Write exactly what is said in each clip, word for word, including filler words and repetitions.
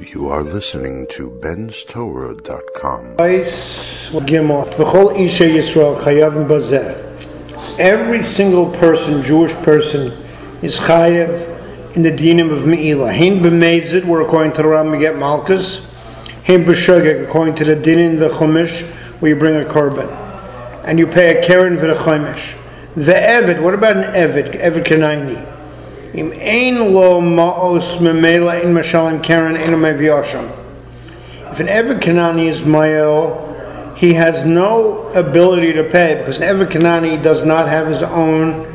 You are listening to Ben's Torah dot com. Every single person, Jewish person, is chayev in the dinim of Me'ilah. Hein b'mezid, where according to the Ram we get malchus. Hein b'shogeg, according to the din in the chumash, where you bring a korban. And you pay a keren for the chumash. The eved, what about an eved? Eved kanayni. Im ein lo ma'os memela in mashalim karen eno meviasham. If an eved kanani is ma'el, he has no ability to pay because an eved kanani does not have his own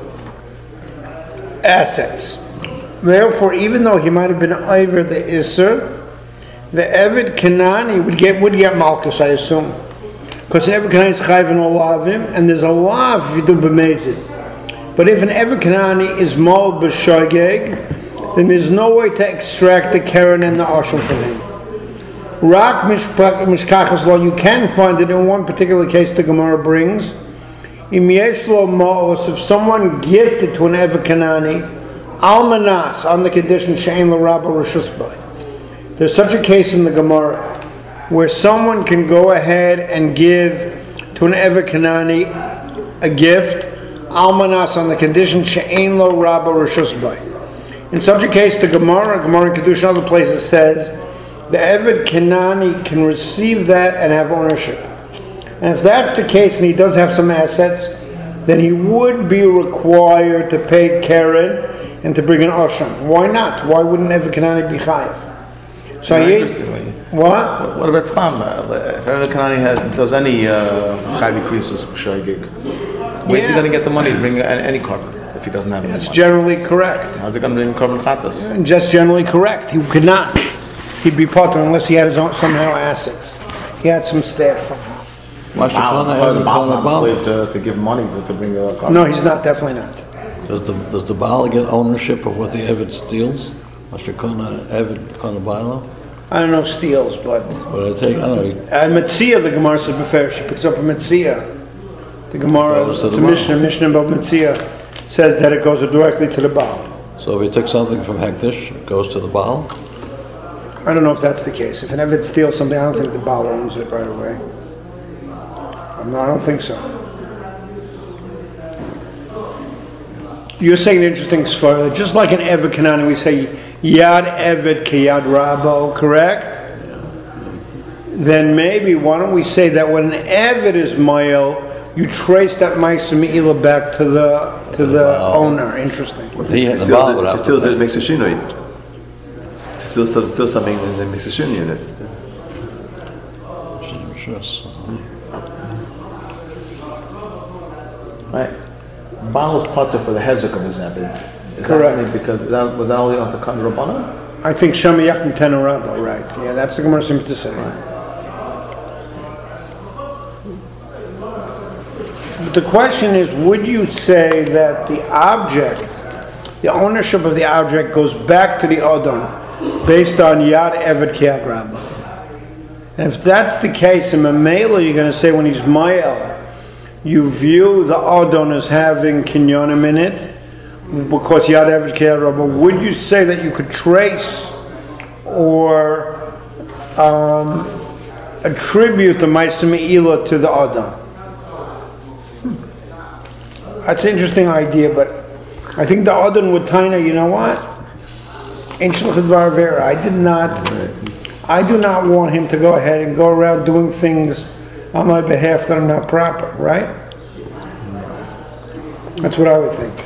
assets. Therefore, even though he might have been over the Isser, the Eved Kanani would get would get Malchus, I assume. Because an Eved Kanani is Chayv and Olavim, and there's a law if you do B'mezid. But if an Eved Kanani is Mol B'Shogeg, then there's no way to extract the Keren and the Ashel from him. Rak Mishkachas Law, you can find it in one particular case the Gemara brings. Im yesh lo ma'os, if someone gifted to an Eved Kanani, Almanas, on the condition she'ein l'rabba reshus bay. There's such a case in the Gemara where someone can go ahead and give to an Eved Kanani a gift, Almanas, on the condition she'ein lo rabba reshus bay. In such a case, the Gemara, Gemara in Kedusha and other places says the Eved Kanani can receive that and have ownership. And if that's the case and he does have some assets, then he would be required to pay Keren and to bring an Asham. Why not? Why wouldn't Eved Kanani be chayiv? So yeah, I interestingly. What? What about Tzvam? If Eved Kanani has, does any uh, chayiv creases for gig, where's yeah. he going to get the money to bring any carbon if he doesn't have any That's money? generally correct. How's he going to bring carbon chatas? Yeah, just generally correct. He could not. He'd be part unless he had his own somehow assets. He had some staff somehow. To, to give money to, to bring a carbon. No, he's not. Definitely not. Does the does the Baal get ownership of what the Eved steals? Mashakona Eved Kona Baal? I don't know if steals, but. But I take I don't know. And Metzia, the Gemara says Befer, she picks up a Metzia. The Gemara, to the the Mishnah, Mishnah about Metzia says that it goes directly to the Baal. So if he took something from Hektish, it goes to the Baal? I don't know if that's the case. If an Eved steals something, I don't think the Baal owns it right away. No, I don't think so. You're saying an interesting svara. Just like an Eved Kanani, we say Yad Eved Ki Yad Rabo, correct? Yeah. Then maybe, why don't we say that when an Eved is Mayel, you trace that Ma'aseh Me'ilah back to the to the wow. owner. Interesting. Well, if he has the Baal, if he steals it, it makes a shinoi. If he steals, steals something, then it makes a shinoi in it. Right. Baal is part for the hezek of his Eved. Correct. That because that was that only on the Kan Rabbana? I think Shema Yakin Tenu Rabba, right. Yeah, that's the Gemara seems to say. Right. But the question is, would you say that the object, the ownership of the object goes back to the Adon based on Yad Eved Ki Yad Rabba? And if that's the case, in Mamela, you're going to say when he's Mayel, you view the Adon as having kinyonim in it, because Yad Eved Ki Yad Rabba. Would you say that you could trace or um, attribute the Ma'aseh Me'ilah to the Adon? That's an interesting idea, but I think the Adon would taina, you know what? Ein shluchid dvar vera. I did not, I do not want him to go ahead and go around doing things on my behalf that are not proper, right? That's what I would think.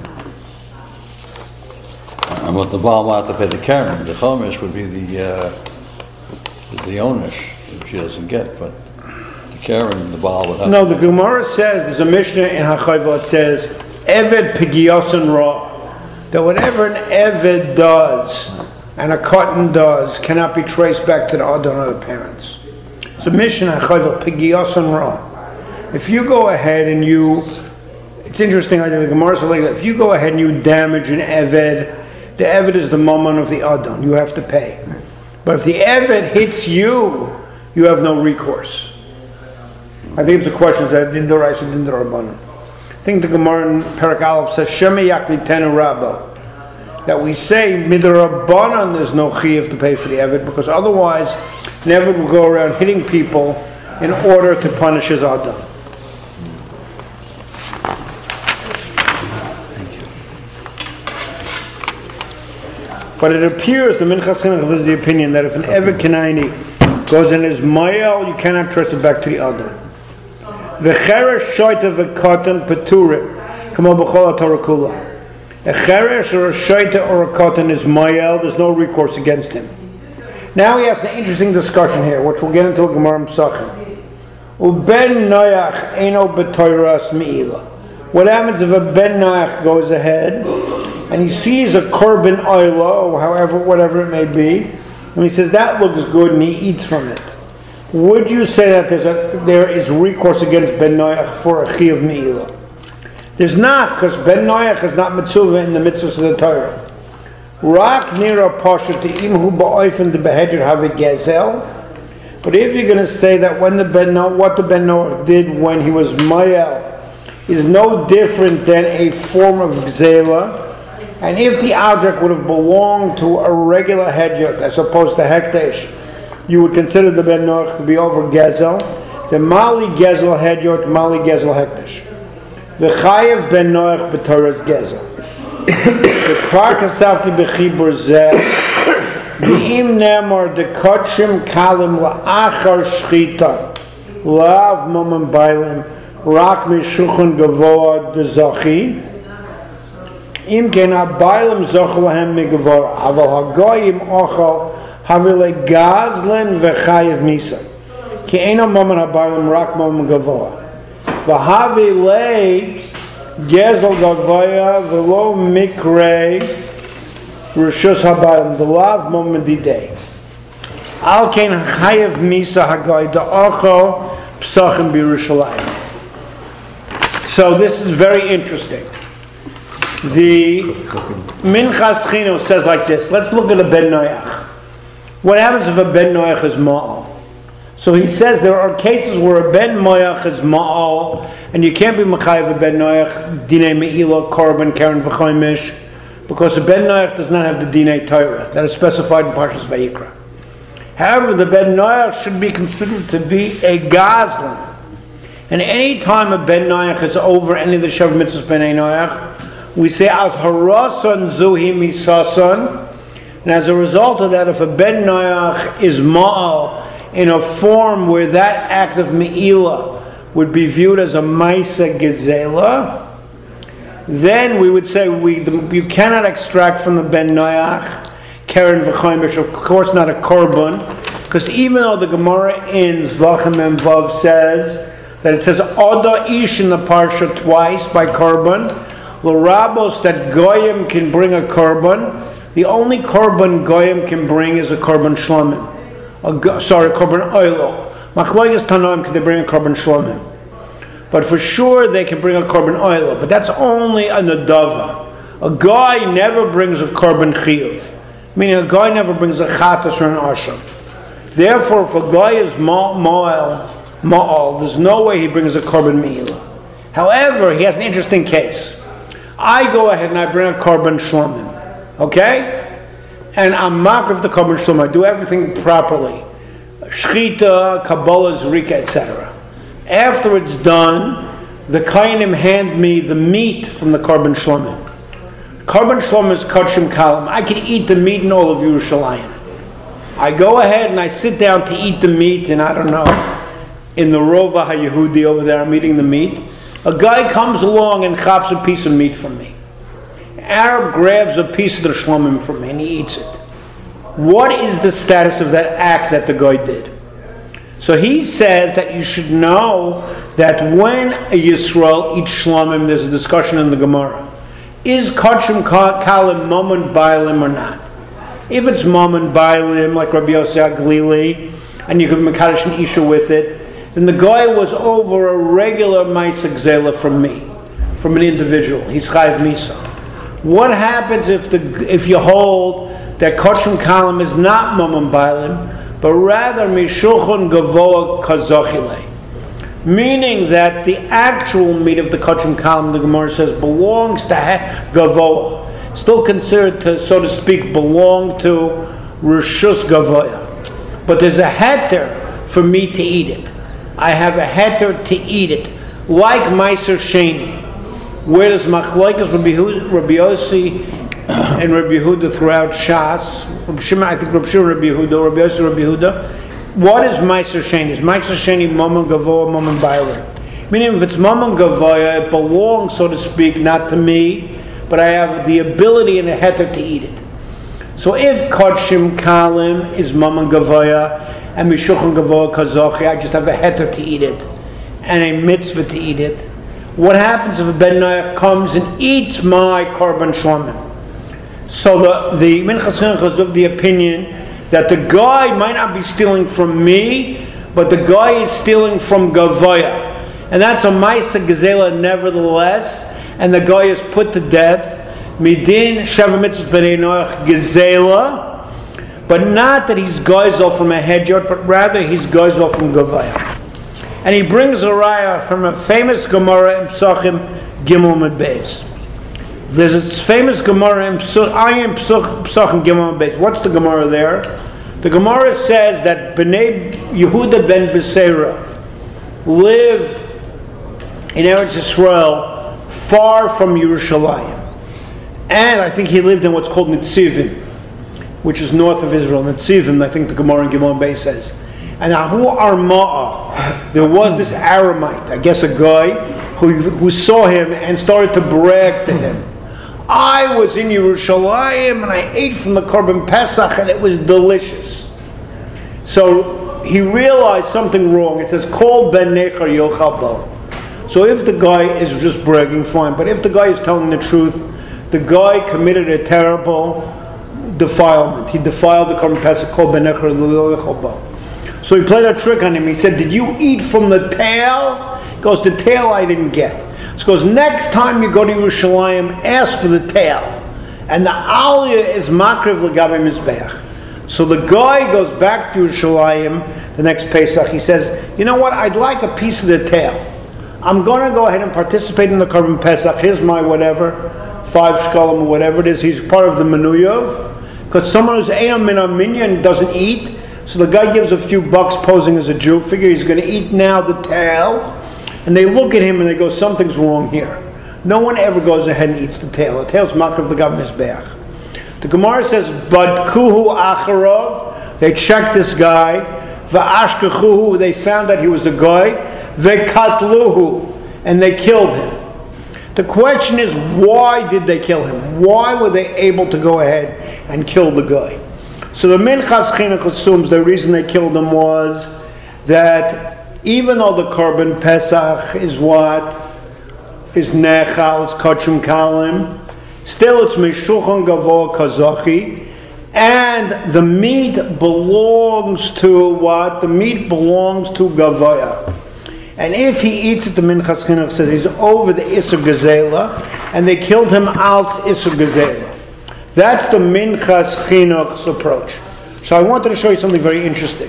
And what the Baal wanted to pay the Karen, the Chomish would be the uh, the ownish, if she doesn't get, but the Karen, the Baal would have. No, the Gemara says, there's a Mishnah in HaChayva that says, Eved Pegiosan Ra, that whatever an Eved does, and a cotton does, cannot be traced back to the Adon or the parents. So Mishnah HaChayva Pegiosan Ra. If you go ahead and you, it's interesting, I think the Gemara says like that, if you go ahead and you damage an Eved, the Eved is the mammon of the Adon, you have to pay. But if the Eved hits you, you have no recourse. I think it's a question that din d'oraisa, din d'rabbanan. I think the Gemara in Perek Aleph says Shema Yakni Tenu Rabba. that we say midrabanan there's no chiyuv to pay for the Eved, because otherwise an Eved will go around hitting people in order to punish his Adam. But it appears the Minchas Chinuch is the opinion that if an Eved Kenani goes in his mayel, you cannot trace it back to the other. The cheresh shoyta v'katan peturim, kamo b'chol haTorah kula. A cheresh or a shoyta or a katan is mayel. There's no recourse against him. Now he has an interesting discussion here, which we'll get into a Gemara Pesachim. Uben noyach eino b'toiras meila. What happens if a ben noyach goes ahead and he sees a korban oila, or however, whatever it may be, and he says that looks good, and he eats from it? Would you say that there's a, there is recourse against ben noyach for a chiyuv meila? There's not, because ben noyach is not mitzvah in the mitzvahs of the Torah. Rak nira pasha to imhu ba'oifen de behedr have gezel. But if you're going to say that when the ben no, what the ben noach did when he was mayel is no different than a form of gzela, and if the object would have belonged to a regular hedyot as opposed to hekdesh, you would consider the ben noach to be over gezel. The mali gezel hedyot, mali gezel hekdesh. The chayev ben noach b'toras gezel. The kvar kasavti b'chibur zeh. The im nemar the kotshim kalim la'achar shchita. Lav momam bailim rak mishuchon gavoa de zachi. Im ken abailim zoch lahem migavora. Aval hagoyim ochal havile gazlen v'chayev misa. Ki ena moment abailim rak momam gavoa. V'havile gezel gavoya v'lo mikre rishus habayim v'lav moment didei. Al ken chayev misa hagoy da'ocho psachim b'Yerushalayim. So this is very interesting. The Minchas Chinuch says like this. Let's look at a ben noyach. What happens if a ben noyach is ma'al? So he says there are cases where a ben noyach is ma'al, and you can't be machayev a ben noyach dinei me'ila korban karen v'choimish, because a ben noyach does not have the dinei Torah that is specified in Parshas Vayikra. However, the ben noyach should be considered to be a gazlan, and any time a ben noyach is over any of the shav mitzvahs ben noyach, we say as harasan zuhi misasan, and as a result of that, if a ben noyach is ma'al in a form where that act of me'ila would be viewed as a maisa gezela, then we would say we the, you cannot extract from the ben noyach keren v'choimish, of course not a korban, because even though the Gemara in Zvachim and Vav says that it says oda ish in the parsha twice by korban, l'rabos that goyim can bring a korban, the only korban goyim can bring is a korban shlomim. A, sorry, korban oilo. Machlokas tanoim, can they bring a korban shlomim? But for sure they can bring a korban oilo. But that's only a nadava. A guy never brings a korban chiyuv, meaning a guy never brings a chatas or an asham. Therefore, if a guy is ma'al, ma'al, there's no way he brings a korban me'ila. However, he has an interesting case. I go ahead and I bring a korban shlomim, okay? And I'm mark of the korban shlomim. I do everything properly, shchita, kabbalah, zrika, et cetera. After it's done, the kainim hand me the meat from the korban shlomim. Korban shlomim is kachim kalam. I can eat the meat in all of Yerushalayim. I go ahead and I sit down to eat the meat, and I don't know, in the Rova HaYehudi over there, I'm eating the meat. A guy comes along and chops a piece of meat from me. Arab grabs a piece of the shlomim from me and he eats it. What is the status of that act that the guy did? So he says that you should know that when a Yisrael eats shlomim, there's a discussion in the Gemara. Is kachim kalim mammon bailim or not? If it's mammon bailim, like Rabbi Yossi HaGlili, and you can mekadosh an isha with it, then the guy was over a regular maisa gzela from me, from an individual. He's chayiv misa. What happens if the if you hold that kachim kalim is not mammon bailim, but rather mishuchon gavoa kazochile, meaning that the actual meat of the kachim kalim, the Gemara says, belongs to gavoa. still considered to, so to speak, belong to Rishus Gavoya. But there's a heter for me to eat it. I have a heter to eat it, like Meiser Sheni. Where does Machlokes Rabbi Yehuda, Rabbi Yossi, and Rabbi Yehuda throughout Shas? Rabbi Shimon, I think Rabbi Shimon, Rabbi Yehuda, Rabbi Yossi, Rabbi Yehuda. What is Meiser Sheni? Is Meiser Sheni Mammon Gavoya, Mammon Bayra? Meaning, if it's Mammon Gavoya, it belongs, so to speak, not to me, but I have the ability and a heter to eat it. So if Kodshim Kalim is Mammon Gavoya and Mishuchon Gavoya Kazochi, I just have a heter to eat it and a mitzvah to eat it. What happens if a Ben Noach comes and eats my Korban Shlomim? So the, the Minchas Chinuch is of the opinion that the guy might not be stealing from me, but the guy is stealing from Gavoya. And that's a Maisa Gezela nevertheless, and the guy is put to death. Midin Sheva Mitzvot B'nai Noach Gezela, but not that he's Geisel from a hedyot, but rather he's Geisel from Gavoya. And he brings a raya from a famous Gemara in Psachim Gimel Mid Beis. There's a famous Gemara in Psachim Gimel Mid Beis. What's the Gemara there? The Gemara says that Bnei Yehuda ben Beseira lived in Eretz Yisrael far from Yerushalayim. And I think he lived in what's called Nitzivim, which is north of Israel. Nitzivim, I think the Gemara in Gimel Beis says. And Ahu Arma'a, there was this Aramite, I guess a guy, who, who saw him and started to brag to him. I was in Yerushalayim and I ate from the Korban Pesach and it was delicious. So he realized something wrong. It says, Kol ben nechar yochal bo. So if the guy is just bragging, fine. But if the guy is telling the truth, the guy committed a terrible defilement. He defiled the Korban Pesach, Kol ben nechar yochal bo. So he played a trick on him. He said, did you eat from the tail? He goes, the tail I didn't get. So he goes, next time you go to Yerushalayim, ask for the tail. And the aliyah is makriv l'gabe mizbeach. So the guy goes back to Yerushalayim the next Pesach. He says, you know what, I'd like a piece of the tail. I'm going to go ahead and participate in the Korban Pesach. Here's my whatever, five shkalim or whatever it is. He's part of the menuyov. Because someone who's einam min minyan doesn't eat. So the guy gives a few bucks posing as a Jew, figure he's going to eat now the tail, and they look at him and they go, something's wrong here. No one ever goes ahead and eats the tail. The tail's makrav the gam mizbeach. The Gemara says, but kuhu acharov, they checked this guy, va'ashkachuhu, they found that he was a guy, ve'katluhu, and they killed him. The question is, why did they kill him? Why were they able to go ahead and kill the guy? So the Minchas Chinuch assumes the reason they killed him was that even though the Korban Pesach is what? Is Nechal, it's Kodshim Kalim, still it's Meshuchon Gavoya Kazochi, and the meat belongs to what? The meat belongs to Gavoya. And if he eats it, the Minchas Chinuch says he's over the Isser Gezela, and they killed him out Isser Gezela. That's the Minchas Chinuch's approach. So I wanted to show you something very interesting.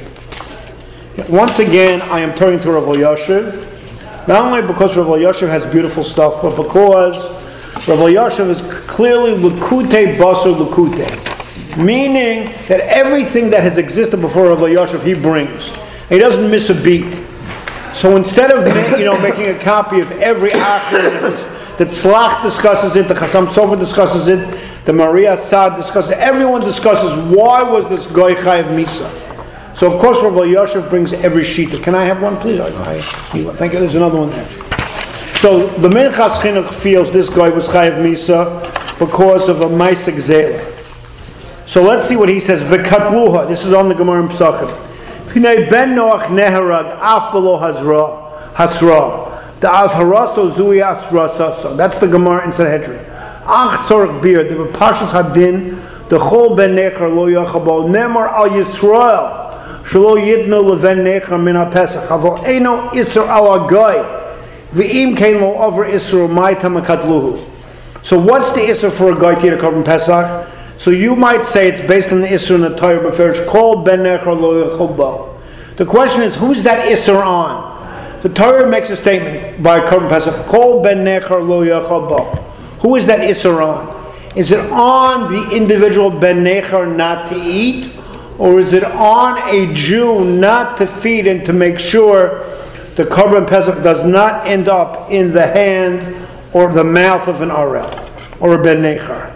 Once again, I am turning to Rav Elyashiv, not only because Rav Elyashiv has beautiful stuff, but because Rav Elyashiv is clearly Lukute Basar Lukute, meaning that everything that has existed before Rav Elyashiv he brings. He doesn't miss a beat. So instead of you know making a copy of every Acher, the Tzlach discusses it, the Chasam Sofer discusses it, the Maria Sad discusses it, everyone discusses why was this Goy Chayav Misa. So of course Rav Elyashiv brings every sheet. Can I have one please? I, I, thank you, there's another one there. So the Minchas Chinuch feels this guy was Chayav Misa because of a Maisa Gzela. So let's see what he says. V'katluha, this is on the Gemara in Psachim. V'nei ben Noach neharag af below hasra, hasra. The azharaso zui asrasa. That's the Gemara in Sanhedrin. Ach tzorich bir, the Pashas Hadin, the chol ben nechar lo yachabo, nemar al Yisrael, shelo yidnu leven nechar min ha-pesach, avo eino isser al agoy, v'im kein lo over isser ma'ita makatluhu. So what's the isser for a guy to eat a Korban Pesach? So you might say it's based on the isser in the Torah, but first, kol ben nechar lo yachabo. The question is, who's that isser on? The Torah makes a statement by Korban Pesach, kol ben nechar lo yachabo. Who is that Isser on? Is it on the individual ben nechar not to eat, or is it on a Jew not to feed and to make sure the Korban Pesach does not end up in the hand or the mouth of an Arel or a ben nechar?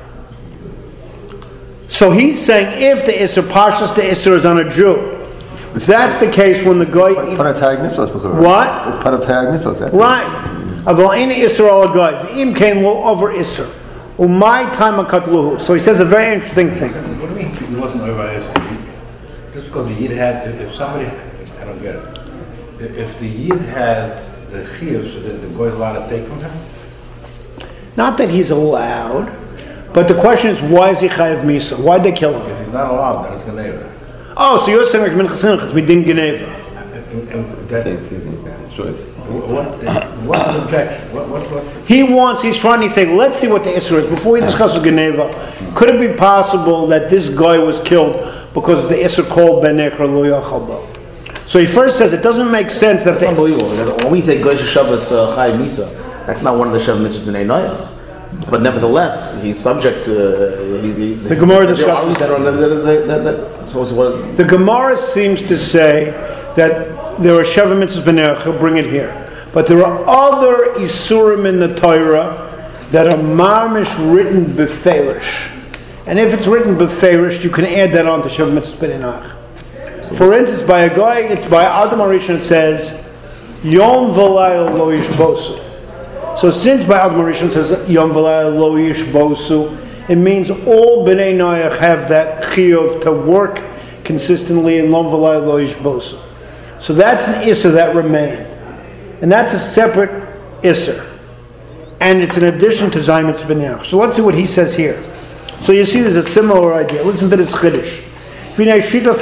So he's saying if the Isser, Parshas the Isser is on a Jew, if that's the case when the guy... It's part of Tag Mitzvahs. What? It's part of Tag Mitzvahs. That's right. Aval ein Isser al guy. V'im kein lo over Isser. Umay time akatluhu. So he says a very interesting thing. What do you mean he wasn't over Isser? Just because the Yid had to, if somebody... I don't get it. If the Yid had the Chiyuv, so that the guy is allowed to take from him? Not that he's allowed, but the question is, why is he Chayav Misa? Why'd they kill him? If he's not allowed, then it's Geneva. Oh, so you're saying like Minchas Chinuch, we didn't Geneva. It's easy. It's choice. What, what's the objection? What, what, what? He wants, he's trying to say, let's see what the Isser is. Before he discusses Geneva, could it be possible that this guy was killed because of the Isser called Ben Nechar Lo Yachal Bo? So he first says it doesn't make sense that That's they... unbelievable. When we say Gosh Shabbos Chayav Misa, that's not one of the Shav Mitzvahs B'nai Noach. But nevertheless, he's subject to... Uh, he's, he, the Gemara discusses that. So, so what, the Gemara seems to say that there are Sheva Mitzvahs B'nei, he'll bring it here. But there are other Isurim in the Torah that are marmish written beferish. And if it's written beferish, you can add that on to Sheva Mitzvahs B'nei. For instance, by a guy, it's by Adam Arishon, it says, Yom V'layel Lo Yishbosu. So since by Adam Arishon says Yom V'layel Lo Yishbosu, it means all B'nai Noach have that chiyuv to work consistently in Yom V'layel Lo Yishbosu. So that's an Isser that remained. And that's a separate Isser. And it's an addition to Zayim Mitzvah B'nei. So let's see what he says here. So you see there's a similar idea. Listen to this Chiddush. V'nei Shitas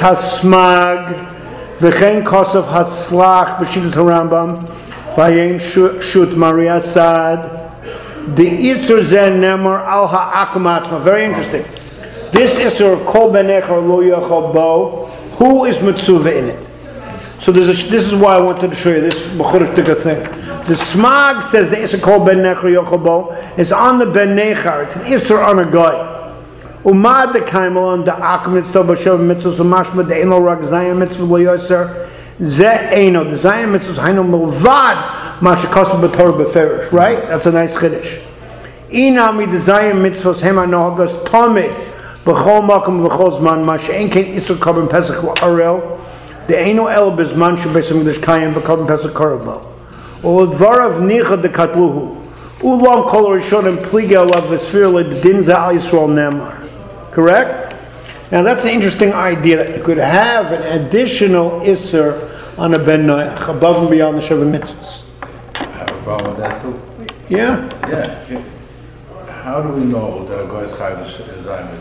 HaSmag V'chein Kosov HaSlach B'Shitas HaRambam Vayen Shut Maria Sad the Isser Zen Nemar Al Ha'akamatma. Very interesting. This Isser of Kol Ben Nechar Lo Yachal Bo, who is Mitzuvah in it? So there's a, this is why I wanted to show you this B'churik thing. The Smag says the Isser Kol Ben Nechar Yachal Bo is on the Ben Nechar. It's an Isser on a guy. Umad the Kaimal the Akam Mitzvah B'Shav Mitzvah Mashma the Eno Rak Zayim Mitzvah Lo Yoser. Ze Eino, the Zayim Mitzvah Hainu Milvad Mashakasu B'Torah B'Ferish, right? That's a nice Chiddush. Inami the Zayim Mitzvahs Hema Nohagas Tomid B'Chol Makam B'Chol Zman Mash Ein Kein Isur Korban Pesach L'Arel the Eino El B'Zman Shebes HaMikdash Kayim V'Korban Pesach Korban U'Dvarav Nicha de Katluhu Ulam Kol Rishonim Plige Alav V'Sfir L'Din Za'al Yisrael Nemar. Correct? Now that's an interesting idea that you could have an additional Isser on a Ben Noach, above and beyond the Sheva Mitzvahs. I have a problem with that too. Yeah? Yeah. How do we know that a guy's chayv is Zayim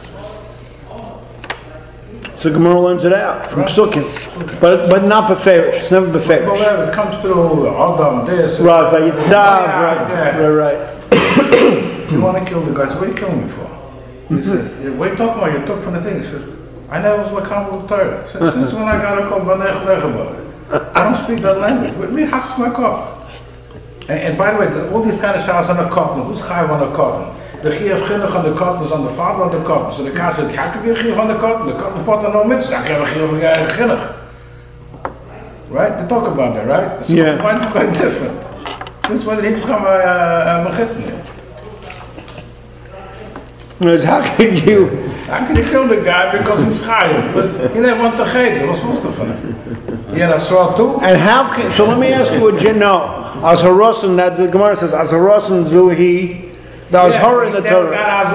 Mitzvahs? So Gemara learns it out from Psukim. But but not Beferish. It's never Beferish. Well, it comes through Adam, this. Right, Vayitzav, right, right, right. You want to kill the guy, so what are you killing me for? He says, what are you talking about? You took from the thing. He says, I never was Makam with Torah. Since when I got a call, I don't speak that language. With me, hacks my car. And, and by the way, the, all these kind of showers on a cotton. Who's chayv on a cotton? The chiyuv chinuch on the cotton is on the father on the cotton. So the guy said, how can be a chiyuv on the cotton? The cotton fought on no mitzvah. I can have a chiyuv on the chinuch. Right? They talk about that, right? So yeah. Mine's quite different. Since when did he become a, a, a mechitni? How can you? How can you kill the guy because he's chayim? But he never went to chay. What's supposed to find? He had a straw too. And how can? So let me ask you a no. As harosin, that the Gemara says as harosin zuhi. That was horror in the Torah.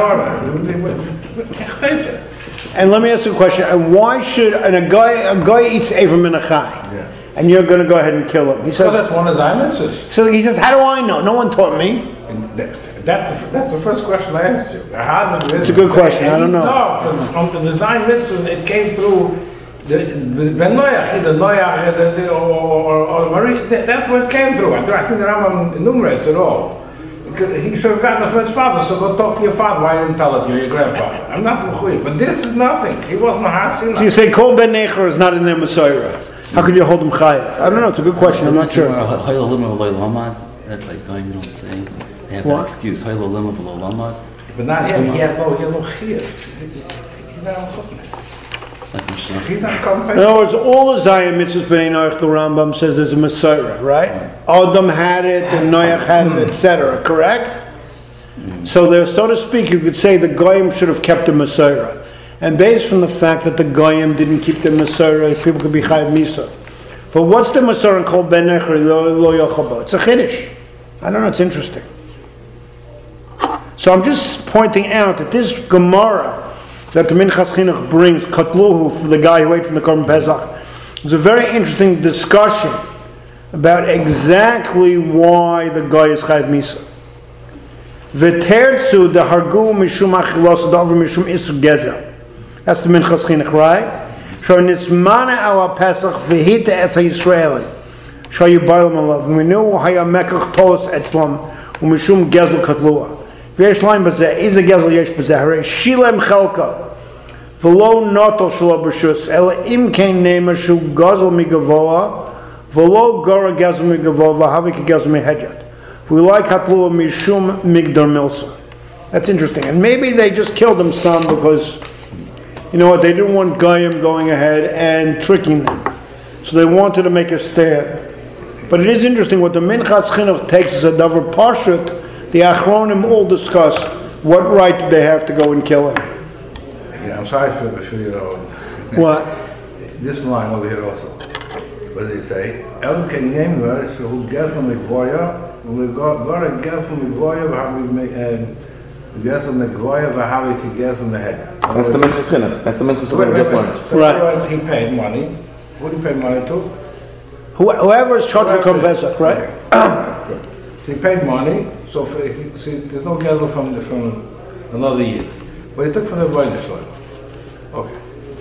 And let me ask you a question. And why should and a guy a guy eats Ever Menachai, and you're going to go ahead and kill him? He says well, that's one of Zayim. So he says, how do I know? No one taught me. That's the, that's the first question I asked you. How did it's a good question. I don't know. No, on the design mitzvahs, it came through the Ben Noach, the Noach, the, the, or, or, or Marie. That's what came through. I think the Rambam enumerates it all. Because he should have gotten it from his father. So go talk to your father. Why you didn't tell it to your grandfather? I'm not Mechuyev, but this is nothing. He wasn't a Hasid. So you say Kol Ben Nechar is not in their Messiah. How could you hold him chayav? I don't know. It's a good question. I'm not sure. That's like going, you know what I'm saying? They have what? that excuse. But not him, he has no, he has no chiyuv. He's not on chutneh. He's not carbon In pesach. other words, all the Zayim mitzvahs b'nei Noach, the Rambam says there's a Masorah, right? Adam had it, and Noach had it, et cetera. Correct? So there, so to speak, you could say the Goyim should have kept the Masorah. And based from the fact that the Goyim didn't keep the Masorah, people could be Chayav Misa. But what's the Masorah called Ben Necher Lo Yochabo? It's a Chiddush. I don't know, it's interesting. So I'm just pointing out that this Gemara that the Minchas Chinuch brings, Katluhu, for the guy who ate from the Korban Pesach, is a very interesting discussion about exactly why the guy is Chayav Misa. V'tertzu the hargu mishum achilos davar mishum isur gezel. That's the Minchas Chinuch, right? So nismana ala Pesach v'hita es ha'Yisraelim. So you buy them alav. We knew haya mekach tos etzlam u'mishum gezel katlua. V'yesh laim b'zeh. Iza gezel yesh b'zeh. Harei shilem chelka. V'lo notol shelo b'shus. Ela im kein nema shu gezel migavoa. V'lo gora gezel migavoa. V'havik gezel mihedjat. We like Hatlua Mishum Migdar Milsa. That's interesting. And maybe they just killed them some because, you know what, they didn't want Goyim going ahead and tricking them. So they wanted to make a stand. But it is interesting what the Minchas Chinuch takes as a davar pashut. The Achronim all discuss what right did they have to go and kill him. Yeah, I'm sorry for, for you know. What? This line over here also. What did he say? El kenyem ver shehu gesel mikvoya. We got got a gesel mikvoya. V'havi gesel mikvoya. V'havi gesel mehed. That's the Minchas Chinuch. That's the Minchas Chinuch we just learned. So Right. otherwise he paid money. Who did he pay money to? Who, whoever is charged with Korban Pesach, right? Okay. So he paid money. So for, he, see, there's no gesel from the, from another yid, but he took from the Boyne soil. Okay.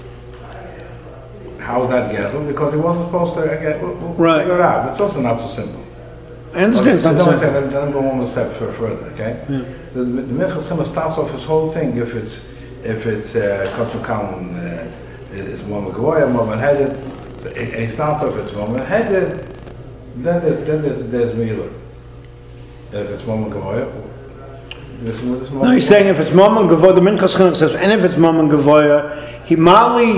How is that gesel? Because he wasn't supposed to get. We'll, we'll Right. figure it out. It's also not so simple. I understand. It's Okay, not so simple. let, let him go one step fur- further. Okay. Yeah. The, the Minchas Chinuch starts off his whole thing. If it's if it's Kotsu Kalman, uh, it's Mama Gavoya, Mama Headed. He starts off it's Mama Headed. Then there's then there's there's Mila. If it's Mama Gavoya, this this No, he's saying if it's Mom and Gavoya, the Minchas Chinuch says, and if it's Mom and Gavoya, he mali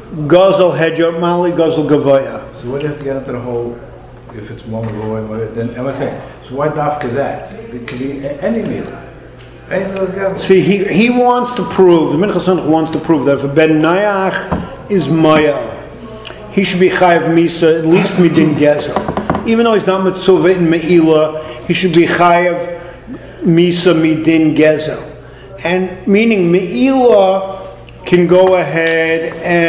gozel hedger, mali gozel Gavoya. So what do you have to get into the whole? If it's Mama Gavoya, then I'm saying. So why dafka that? It could be a- any Mila. Any of those guys. See, he, he wants to prove, the Minchas Chinuch wants to prove that if a Ben Nayach is Maya, he should be Chayav Misa, at least Midin Gezel. Even though he's not Mitzuvah in Me'ilah, he should be Chayav Misa Midin Gezel. And meaning Me'ilah can go ahead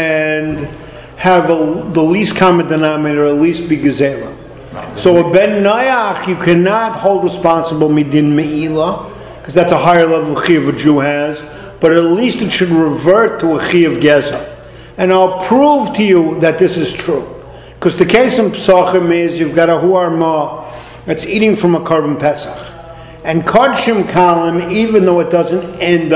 and have a, the least common denominator, at least be Gezela. So a Ben Nayach, you cannot hold responsible Midin Me'ilah, because that's a higher level of Chiyav a Jew has, but at least it should revert to a Chiyav Gezel. And I'll prove to you that this is true. Because the case in Pesachim is you've got a Huar Ma that's eating from a Korban Pesach. And Kodshim Kalim, even though it doesn't end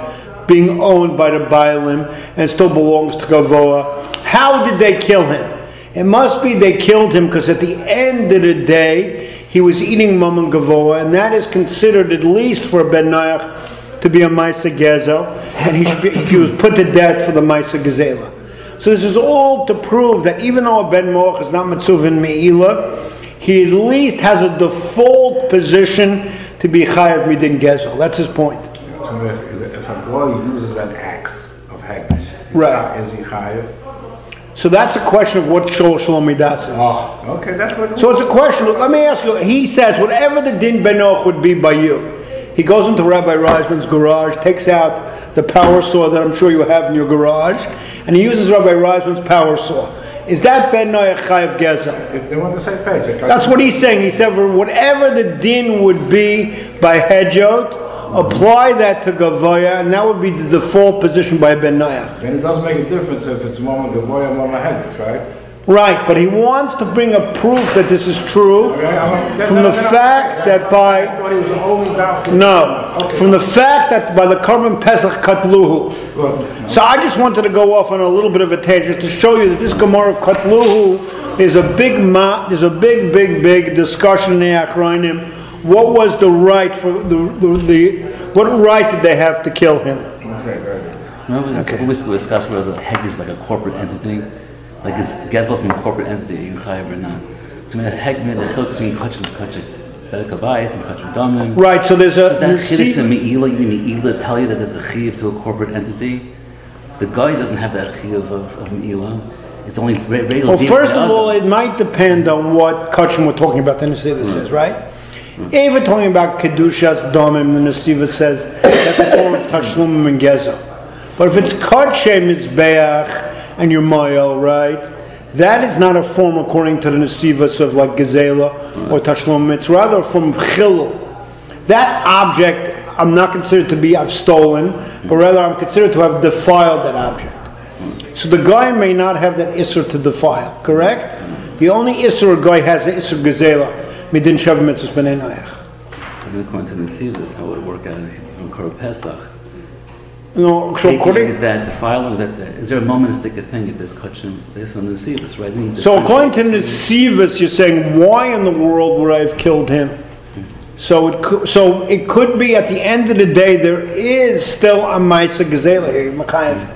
up being owned by the Bailim and still belongs to Gavoa, how did they kill him? It must be they killed him because at the end of the day, he was eating Mammon Gavoa, and that is considered, at least for Ben Nayach, to be a Maisa Gezel, and he, should be, he was put to death for the Maisa Gezela. So this is all to prove that even though a Ben Moach is not Mitzuv in Me'ilah, he at least has a default position to be Chayav Midin Gezel. That's his point. So if, if a boy uses an axe of Hagdish, Right. is he chayav? So that's a question of what Shol Shalom Midas is. Oh, okay, that's what. So it's a question. Let me ask you. He says whatever the din benoch would be by you. He goes into Rabbi Reisman's garage, takes out the power saw that I'm sure you have in your garage, and he uses Rabbi Reisman's power saw. Is that ben noach chayav gezel? If they want the same page. they That's what he's saying. He said whatever the din would be by hedjot, apply that to gavoya, and that would be the default position by ben noach. Then it doesn't make a difference if it's Mama Gavoya or Mama Hagdish, right? Right, but he wants to bring a proof that this is true Okay, I'm- from the then- fact that I by thought he was the only dafka. no, Okay. from the fact that by the Korban Pesach Katluhu. Good. So I just wanted to go off on a little bit of a tangent to show you that this Gemara of Katluhu is a big ma, there's a big, big, big discussion in the Achronim what was the right for the, the, the what right did they have to kill him? Okay, very good. Remember, Okay. we discussed whether the Hegel is like a corporate entity, like is Gezel from a corporate entity, are you chayav or not? So we had Hegel, the chiluk between kachim and kachim, bedek habayis and kachim damim. Right. So there's a Is that chiddush nesiva- in Me'ila? You mean Me'ila tell you that there's a chiyuv to a corporate entity? The guy doesn't have that chiyuv of, of Me'ila. It's only re- regular. Well, din first for of the all, other. it might depend on what kachim we're talking about. The nesiva says, right? If we're talking about kedushas damim, the nesiva says that's a form of tashlumim and gezel. But if it's kachim mizbeach and your mayel, right? That is not a form according to the nesivas of like gezela or tashlumim. It's rather from chilul. That object I'm not considered to be I've stolen, but rather I'm considered to have defiled that object. So the guy may not have that isser to defile, correct? The only isser a guy has is isser gezela. Midin shav mitzvahs b'nei noach. According to the Nesivos, how would it work out on Korah Pesach? No, so Taking according, is that defiling? Is that the, is there a momentous thing if there's kachim? There's on the Nesivos, right? We need to so according to the Nesivos, you're saying, why in the world would I have killed him? So it could, so it could be at the end of the day there is still a ma'isa gezela here. You're mechayev.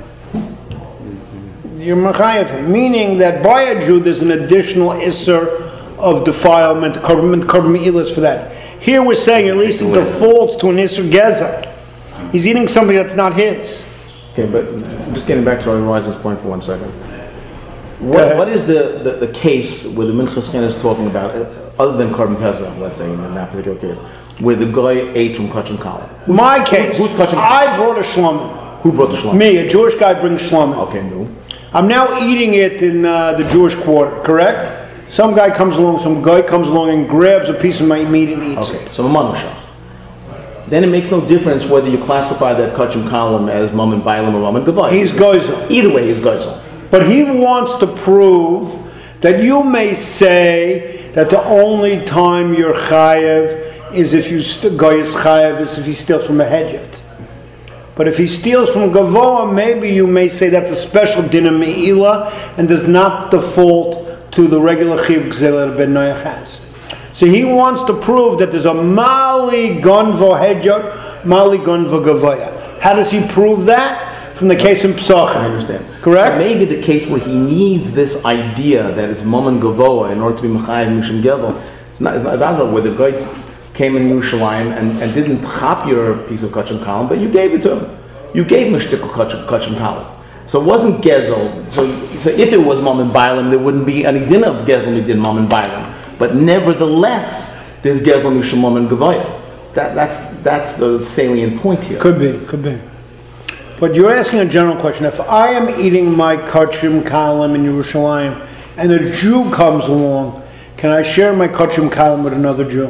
You're mechayev, meaning that by a Jew there's an additional isser of defilement, carbon carbon me'ilas for that. Here we're saying at least it defaults to an isser geza. He's eating something that's not his. Okay, but just getting back to Rabbi Weisen's point for one second. Go What, ahead. what is the, the, the case where the Minchas Chen is talking about, uh, other than Korban Pesach, let's say, in that particular case, where the guy ate from Kachim Kala? My case, who's touching- I brought a shlomim. Who brought the shlom? Me, a Jewish guy brings shlomim. Okay, no. I'm now eating it in uh, the Jewish quarter, correct? Some guy comes along, some guy comes along and grabs a piece of my meat and eats Okay, it. so Manushah. Then it makes no difference whether you classify that Kachim Kalam as Mom and Bailam or Mom and Gavai. He's gozel. Either way, he's Geisel. But he wants to prove that you may say that the only time you're chayev is if you st- guy is chayev is if he steals from a hedyot. But if he steals from Gavoa, maybe you may say that's a special din of Me'ila and does not default to the regular chiv gzela that Ben Noach has. So he wants to prove that there's a mali gonvo hedyot, mali gonvo gavoya. How does he prove that? From the case in Pesachim. I understand. Correct? So maybe the case where he needs this idea that it's Mom and Gavoa in order to be Mechayev Mishum Gevel. It's not, it's not, that's not where the guy came in Yerushalayim and, and didn't chop your piece of Kachim Kalam, but you gave it to him. You gave him a shtickle Kachim, Kachim Kalam. So it wasn't Gezel. So, so if it was Mom and Bailam, there wouldn't be any din of Gezel we did Mom and Bailam. But nevertheless, there's Gezel Mishum Mom and Gavoya. That, that's, that's the salient point here. Could be, could be. But you're asking a general question. If I am eating my kachim kalim in Yerushalayim and a Jew comes along, can I share my kachim kalim with another Jew?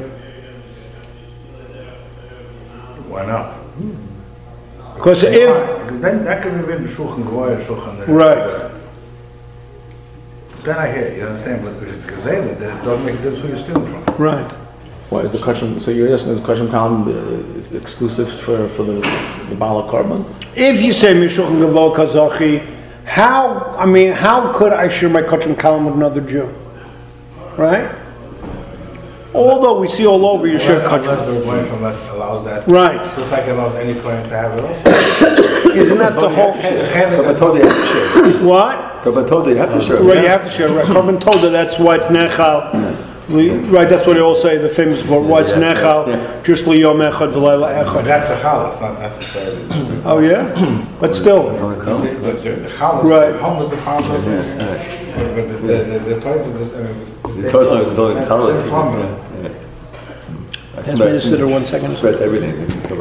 Why not? Because if... Then that could be been Shulchan Goya, Shulchan... uh, Right. uh, Then I hear, you understand, but if it's Gazela, then it doesn't make a difference who you're stealing from. Right. Why is the Kachim, so you're asking the Kachim Kalam uh, is exclusive for, for the, the Bala Carbon? If you say Mishulchan Gavol Kazachi, how, I mean, how could I share my kachim kalim with another Jew? Right? Although we see all over you share Unless kachim. the Rebbeinu from us allows that. Right. Just like it allows any client to have it also. Isn't that the whole... Korban Toda you have to share. What? Korban Toda you have to share. Right, you have to share. Right, Korban Toda, that's why it's nechal. We- Right, that's what they all say, the famous for why it's nechal, just liyom echad v'layla But echad. that's the challah, not necessarily. Oh yeah? But still, The, the, the, the challah, Right. the humble, the challah. But the, the, the, the type of this, I mean, The Torah is only the That's from Challah. it. Pass me the sitter one second. Spread everything.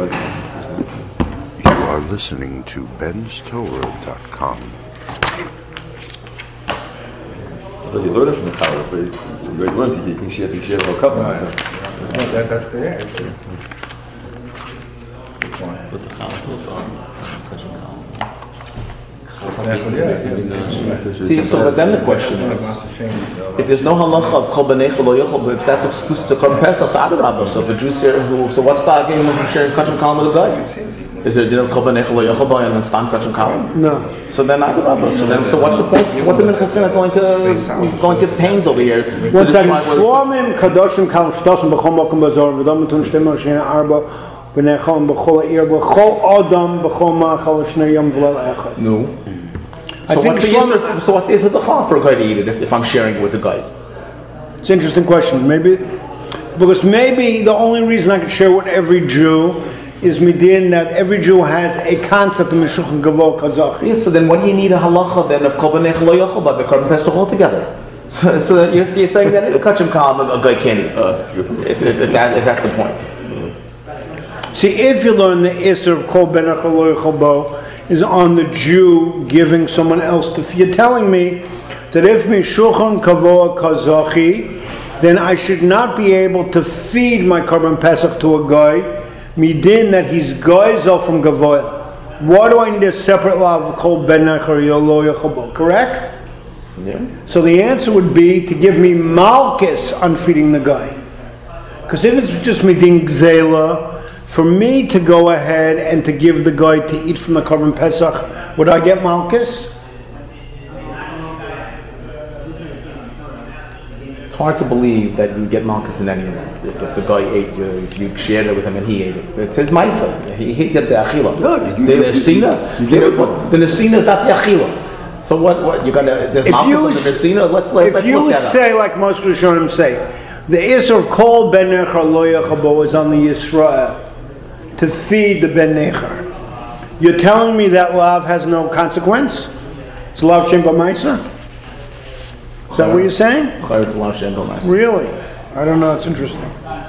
You are listening to bens torah dot com. But you learn it from the Challah, but the great ones you can share, you share a couple. Yeah, that, that's the, yeah. it's- Which one? But the chalas also on kachim kalam. See, so but then the question is, if there's no halacha of kol b'nei chol lo yochol, if that's exclusive to Korban Pesach, so adarabah. So if a Jew's here, who, so what's the argument of sharing kachim kalam with a guy? Is there a din of kol benech lo yochel bo and then stam kachim kalim? No. So then not the rabba. So then, so what's the point? What's the minchas chinuch going to going to pains over here? One to second. describe what Shloimim kadoshim kalim shtosim b'chol mokum b'zor v'dom mitun shtem shena arba b'nechol b'chol ha'ir b'chol adam b'chol ma'achal shnei yom v'lel echad. No. I So think what's the Shlomo- yisur? So what's the yisur b'chol for a guy to eat it if, if I'm sharing it with the guy? It's an interesting question. Maybe because maybe the only reason I could share with every Jew is midin that every Jew has a concept of Meshuchan Gavo Kazachi. Yes. So then, what do you need a halacha then of kol benech lo yochel bo b'korban pesach altogether? So, so that you're, you're saying that in kachim kalim a guy can't eat. Uh, if, if, if, that, if that's the point. See, if you learn the Isser of Kol Ben Echel Bo is on the Jew giving someone else to feed, you're telling me that if Meshuchan Kavo Kazachi, then I should not be able to feed my Korban Pesach to a guy midin that he's goizel from Gavoya. Why do I need a separate law of Kol Ben Echel Lo Yechel Bo? Correct? Yeah. So the answer would be to give me malchus on feeding the guy. Because if it's just midin gzela, for me to go ahead and to give the guy to eat from the Korban Pesach, would I get malchus? It's hard to believe that you get malchus in any event. If, if the guy ate you, if you shared it with him and he ate it, it's his ma'isa. He, he did the achila. No, you- the you- nesina. you gave it to him. The nesina is not the achila. So what? What you're gonna? The If malchus you, of the nesina. Let's let's if let's you look that up. say, like most Rishonim say, the Isser of Kol Ben Nechar Lo Yechabo is on the Yisrael to feed the Ben Nechar. You're telling me that lav has no consequence? It's lav shem b'maisa? Is that what you're saying? Chayr tzelav shem b'maisa. Really? I don't know. It's interesting.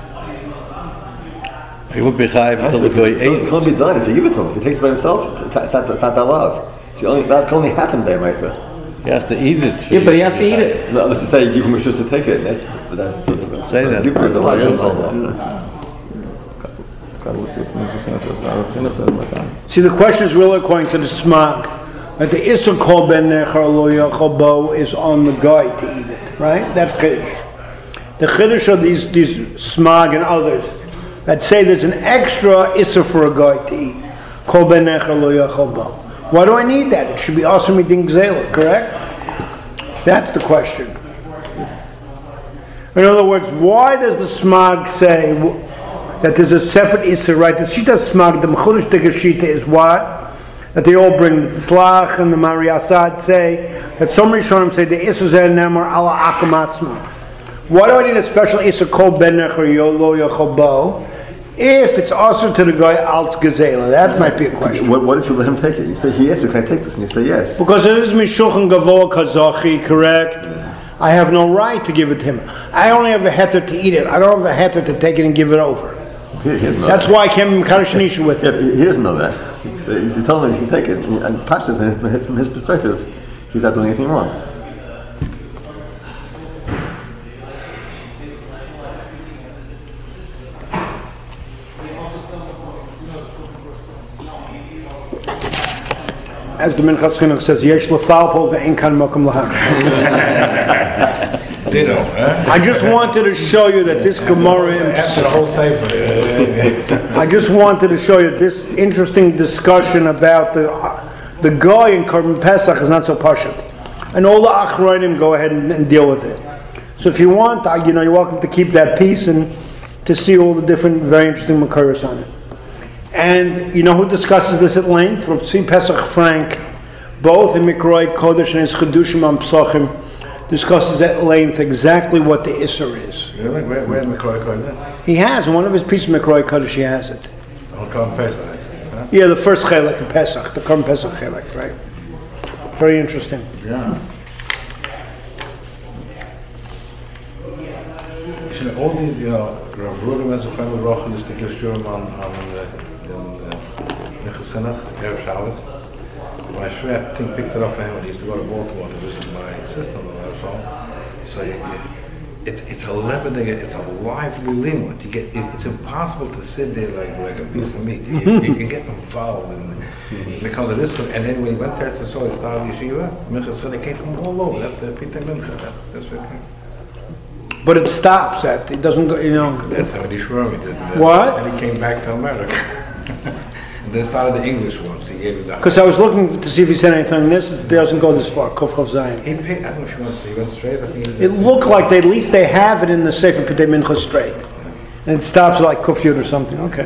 He would be chayiv until the guy ate It can't it. be done if you give it to him. If he takes it by himself, it's not, it's not, it's not that love. It's the only, that can only happen there, Maisa. He has to eat it. Yeah, but he has to eat it. No, let's just say you give him a shus to take it. That's, but that's, Say that. Give him a shus to That's take all. it. See, the question is really according to the Smag, that the Isser Kol Ben Nechar Lo Yechal Bo is on the guy to eat it, right? That's Chiddush. The Chiddush are these, these Smag and others that say there's an extra Isser for a guy to eat. Kol Ben Nechar Lo Yechal Bo. Why do I need that? It should be also midin gzela, correct? That's the question. In other words, why does the Smag say that there's a separate Isser, right? The Shita Smag, the Mechulish Shita is what? That they all bring. The Tzlach and the Mari Asad say that some Rishonim say the Isser Zeh Nemar Ala Akamatzma. Why do I need a special Isser Kol Ben Nechar Lo Yechal Bo if it's also to the guy Alts Gazela? That might be a question. What, what if you let him take it? You say, he asked you, can I take this? And you say, yes. Because it is Mishuchan Gavoa Kazachi, correct? I have no right to give it to him. I only have a heter to eat it. I don't have a heter to take it and give it over. He, he doesn't know That's that. why I can't be Mekadosh with Yeah, it. he he doesn't know that. So if you tell him he can take it, and Pashas, and from his perspective, he's not doing anything wrong. As the Minchas Chinuch says, Yesh l'falpol ve'en kan mokum lahar. Ditto, huh? I just wanted to show you that this Gemara, After the whole sefer. I just wanted to show you this interesting discussion about the the guy in Korban Pesach is not so pashut, and all the achronim go ahead and, and deal with it. So if you want, I, you know, you're welcome to keep that piece and to see all the different, very interesting makaros on it. And you know who discusses this at length? Rav Tzvi Pesach Frank, both in Mikroi Kodesh and his Chedushim on Psachim, discusses at length exactly what the Isser is. Really? Where, where did McCoy call that? He has, in one of his pieces of Mikroi Kodesh, he has it. I'll call him Pesach. Huh? Yeah, the first Chelek of Pesach, the Korban Pesach Chelek, right? Very interesting. Yeah. You know, all these, you know, Rav Rudim has a family rochen, is the Gishurm on, on the Minchas Chinuch, Erev Shabbos. My Shvet, thing picked it up for him when he used to go to Baltimore to visit my sister-in-law. So, so you, you, it's it's a lebanon, it's a lively limit. You get it, it's impossible to sit there like like a piece of meat. You, you can get involved in because of this. And then when he went there to so he started yeshiva, Minchas Chinuch came from all over. That's the Peter Mincha. That, that's what came. But it stops at, it doesn't go, you know. That's how he showed me. That, What? And he came back to America. They started the English ones. He gave it that. Because I was looking to see if he said anything. This is, doesn't go this far. Kuf Chav Zayin. He picked, I don't know if you want to see. He went straight. I think he It looked like they, at least they have it in the Sefer P'tei Mincha straight. And it stops like Kuf Yud or something. Okay.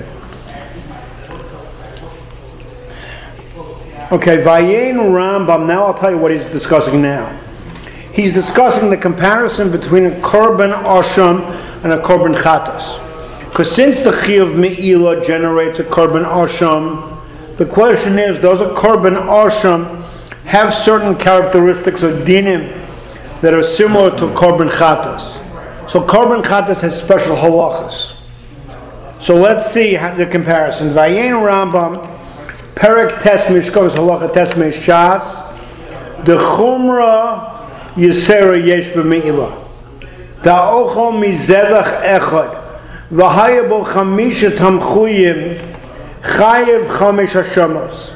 Okay, Vayen Rambam, now I'll tell you what he's discussing now. He's discussing the comparison between a Korban Asham and a Korban Chatas. Because since the Chiyuv Me'ila generates a Korban Asham, the question is, does a Korban Asham have certain characteristics or dinim that are similar to Korban Chatas? So Korban Chatas has special halachas. So let's see how the comparison. Vayen Rambam, Perek Tes Mishkos Halacha Tes Mishas, the Chumra Yisera Yesh B'Me'ila, Da'ochol Mizevach Echad, V'hayabo Chamisha Tamchuyim, Chayev Chamesh Hashamos.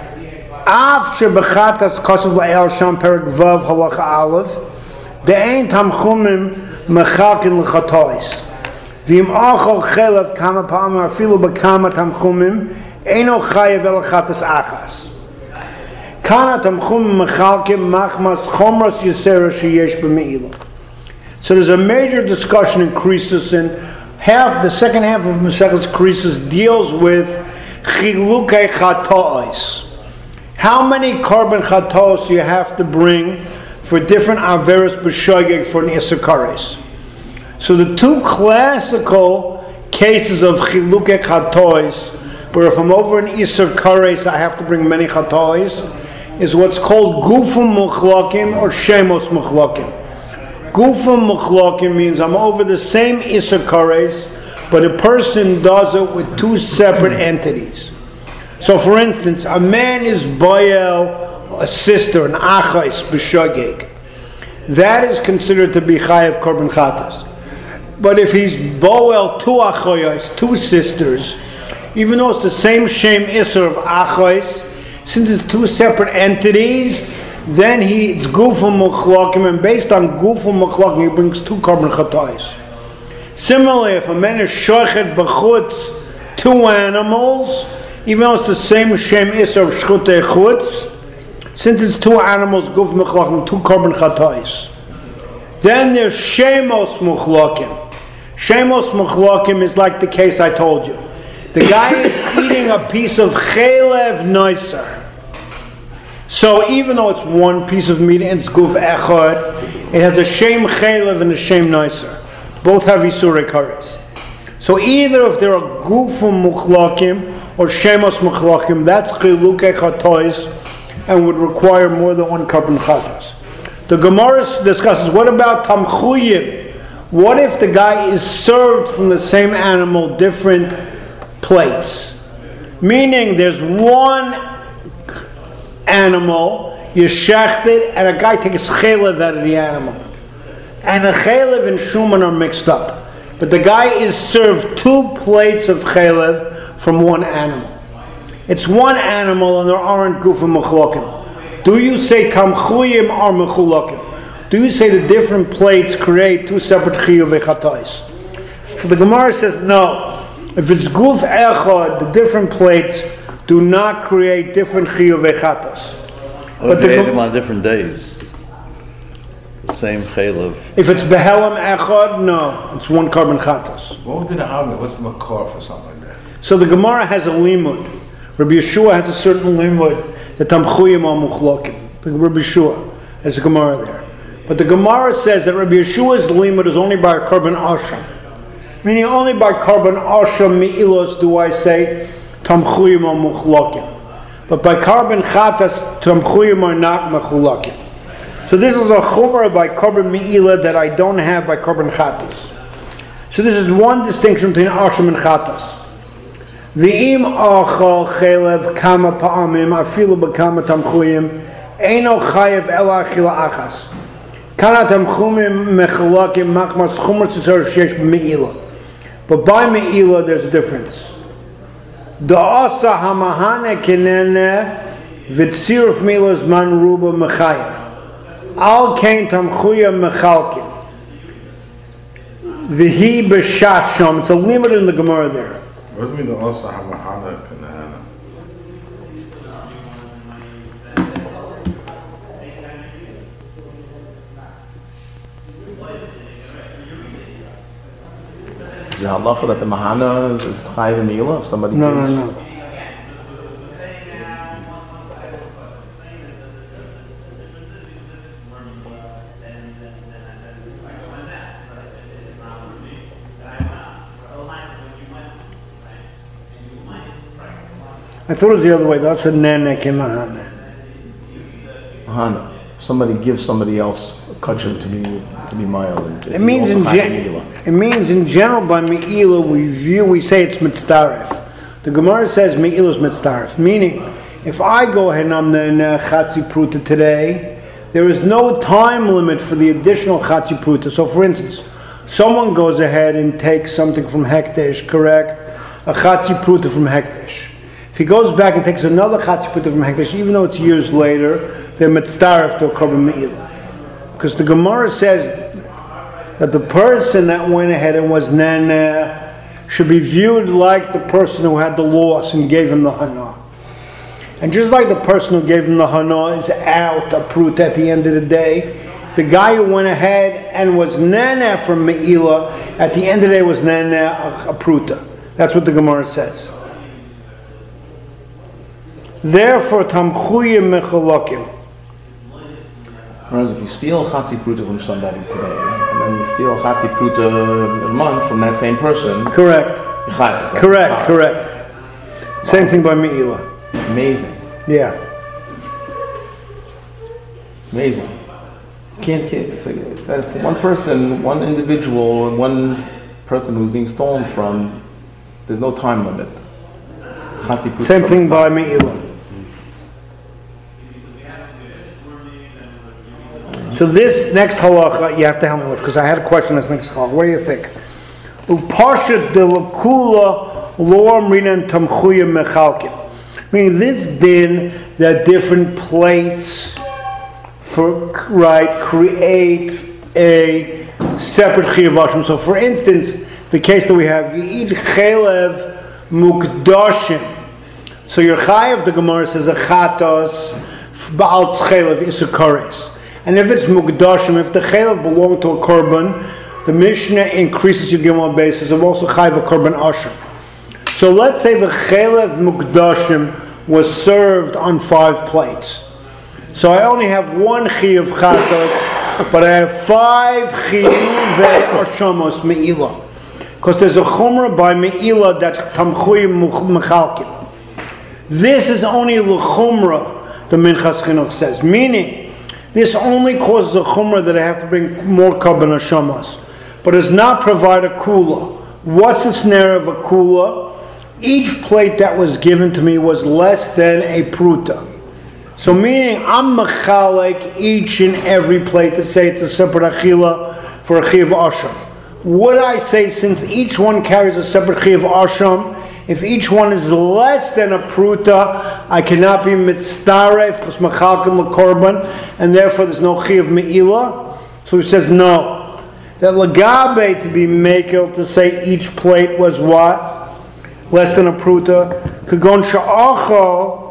Av Shebechatas Kosav La'el Sham Perek Vav Halacha Aleph, De'ein Tamchumim Mechakin L'chatois. V'im Achol Chelev Kama Pa'amar Afilu B'Kama Tamchumim, Eino Chayev El Chatas Achas. Kana Tamchumim Mechalkim Machmas Chomras Yisera Sheyesh B'Me'ila. So there's a major discussion in Krisus, and half, the second half of Maseches Krisus deals with Chilukei Chatois. How many Korban Chatos you have to bring for different Averos B'Shogeg for an Isser Kares. So the two classical cases of Chilukei Chatois, where if I'm over an Isser Kares I have to bring many Chatois, is what's called Gufim Muchlakim or Shemos Muchlakim. Gufim Muchlakim means I'm over the same Isser Kares, but a person does it with two separate entities. So for instance, a man is Boel, a sister, an Achais, B'Shogeg. That is considered to be Chayev Korban Chatas. But if he's Boel, two Achayos, two sisters, even though it's the same Shem Isser of Achais, since it's two separate entities, then he it's Gufim Muchlakim, and based on Gufim Muchlakim, he brings two Korban Chatais. Similarly, if a man is Shochet B'Chutz, two animals, even though it's the same Shem Isser of Shchutei Chutz, since it's two animals, Guf Muchlakim, two Korban Chatais. Then there's Shemos Muchlakim. Shemos Muchlakim is like the case I told you. The guy is eating a piece of Chelev Noiser. So even though it's one piece of meat and it's Guf Echad, it has a Shem Chelev and a Shem Noiser. Both have Isurei Kares. So either if they're a Gufim Muchlakim or Shemos Muchlakim, that's Chilukei Chatois and would require more than one Korban Chatas. The Gemara discusses, what about Tamchuyim? What if the guy is served from the same animal different plates? Meaning there's one animal, you shecht it, and a guy takes chelev out of the animal. And the chelev and shuman are mixed up. But the guy is served two plates of chelev from one animal. It's one animal and there aren't gufim mechlokim. Do you say tamchuyim or mechulakim? Do you say the different plates create two separate chiyuv echatais? So the Gemara says no. If it's guf echad, the different plates do not create different chiyuv echatas. What if you ate them on different days? The same chaylev. If it's behelam echad, no, it's one korban chatas. What would be the argument? What's the makor for something like that? So the Gemara has a limud. Rabbi Yeshua has a certain limud, the tamchuyim or muchlokim. The Rabbi Yeshua has a Gemara there. But the Gemara says that Rabbi Yeshua's limud is only by korban asham. Meaning only by korban asham mi'ilos do I say tamchuyim or muchlokim. But by korban chatas, tamchuyim are not mechulakim. So this is a chumrah by korban mi'ilah that I don't have by korban chatas. So this is one distinction between asham and chatas. V'im achal chelev kama pa'amim afilu b'kama tamchuyim eino chayev ela achila achas. Kana tamchumim mechulakim machmas chumrah tzisar shesh b'mi'ilah. But by mi'ilah there's a difference. Da'asa hamahane kinene v'tziruf mi'ilah zman ruba mechayev. Al kain tamchuya mechalkim. V'hi b'shasham. It's a limit in the Gemara there. What do you mean the also hamahana kanana? the halacha that the mahana is, is chayiv and meila if somebody No, no, gives? no. I thought it was the other way. That's a nene kimahana. Mahana. Somebody gives somebody else a kachim to be to be ma'il. It means in gen- it means in general by me'ila we view we say it's mitzdaref. The Gemara says me'ila is mitzdaref, meaning if I go ahead and I'm the chatzi pruta today, there is no time limit for the additional chatzi pruta. So, for instance, someone goes ahead and takes something from hekdesh, correct? A chatzi pruta from hekdesh. If he goes back and takes another chatzi pruta from hekdesh, even though it's years later, they're mitzdaref to a korban me'ila. Because the Gemara says that the person that went ahead and was nana should be viewed like the person who had the loss and gave him the hana. And just like the person who gave him the hana is out a prut at the end of the day, the guy who went ahead and was nana from me'ila at the end of the day was nana a, a pruta. That's what the Gemara says. Therefore, tamchuyim mechalokim. Whereas if you steal chatzi pruta from somebody today, and then you steal chatzi pruta a month from that same person, Correct. you're chayav. Correct, Chayav. correct. Same thing by me'ila. Amazing, Yeah. amazing. Can't can't it's like, that one person, one individual, one person who's being stolen from. There's no time limit. Chatzi pruta Same from thing the by start. me'ila. So this next halacha you have to help me with because I had a question on this next halacha. What do you think? Upashat de lakula lorm rinan tamchuya mechalkim. Meaning this din that different plates for right create a separate chiyavashim. So for instance, the case that we have, you eat chelev mukdashim. So your chayav, the Gemara says a chatos ba'al chelev isakares. And if it's mukdashim, if the chelev belonged to a korban, the Mishnah increases your gimel basis of also chayav a korban asher. So let's say the chelev mukdashim was served on five plates. So I only have one chiyav chatos, but I have five chiyuvei ashamos me'ila. Because there's a chumrah by me'ila that tamchuyim mechalkim. This is only l'chumrah, the Minchas Chinuch says. Meaning, this only causes a chumrah that I have to bring more korban hashamas, but does not provide a kula. What's the snare of a kula? Each plate that was given to me was less than a pruta. So meaning I'm mechalek each and every plate to say it's a separate achila for a chiyav asham. Would I say since each one carries a separate chiyav asham, if each one is less than a pruta, I cannot be mitzdaref because machalkim lekorban, and therefore there's no chiyav me'ila? So he says no. That lagabe to be makel to say each plate was what? Less than a pruta. Kagon sha'acha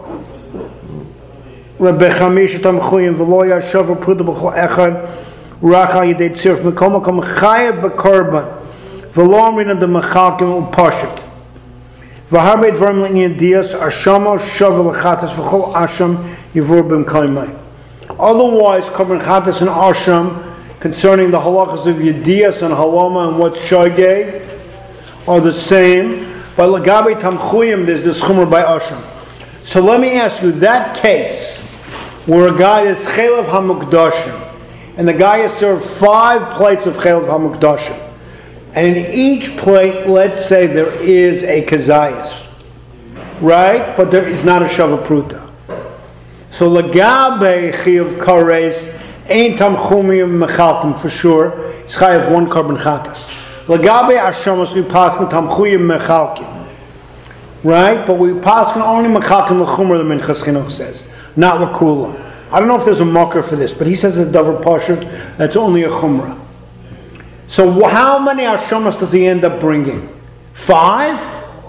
Rabbi Chamish tamchuyim v'lo yashav pruta b'chol echad rak al yedei tzirf mikol makom chayav b'korban v'lo amrin the machalkim u'pashik. V'harbei dvarim l'inyan dias ashamo shav l'chatas v'chol asham yivur b'mkaimai. Otherwise, korban chatas and asham concerning the halachas of yedias and halama and what's shageg are the same. But lagabe tamchuyim, there's this chumrah by asham. So let me ask you, that case where a guy is chelev hamukdashim, and the guy has served five plates of chelev hamukdashim, and in each plate, let's say there is a kazayas, right? But there is not a shava pruta. So lagabe chiyav kares ain't tamchumim mechalkim for sure. It's chayav one korban chatas. Lagabe ashamos we paskin tamchuyim mechalkim, right? But we paskin only mechalkim l'chumra, the Minchas Chinuch says, not l'kula. I don't know if there's a mocker for this, but he says it's a davar pashut that's only a chumra. So how many ashamos does he end up bringing? Five?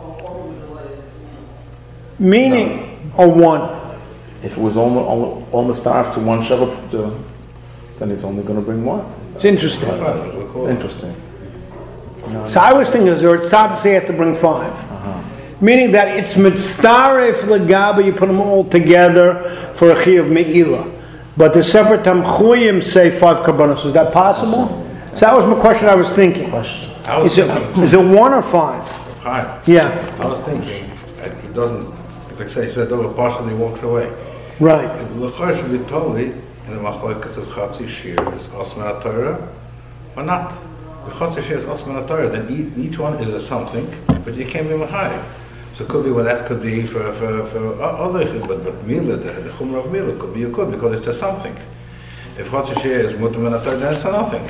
Meaning, or one? If it was almost almost starved to one shava pruta, then it's only going to bring one. It's interesting. Interesting. So I was thinking, or it's sad to say you have to bring five. Uh-huh. Meaning that it's mitzaref legaba, you put them all together for a chi of me'ilah. But the separate tamchuyim say five karbanos. Is that possible? So that was my question I was thinking. I was Is it, thinking, is it one or five? hi, Yeah, I was thinking, that he doesn't, like say, he said, oh, partially walks away. right. The Lachar should be totally in the Machlokes of Chatzi Shir is Osman Torah or not. The Chatzi Shir is Osman Torah, then each, each one is a something, but you can't be Machayev. So it could be, well, that could be for, for, for other things, but, but Mila, the, the Chumrah of Mila, could be you could, because it's a something. If Chatzi Shir is Mutam and Torah, then it's a nothing.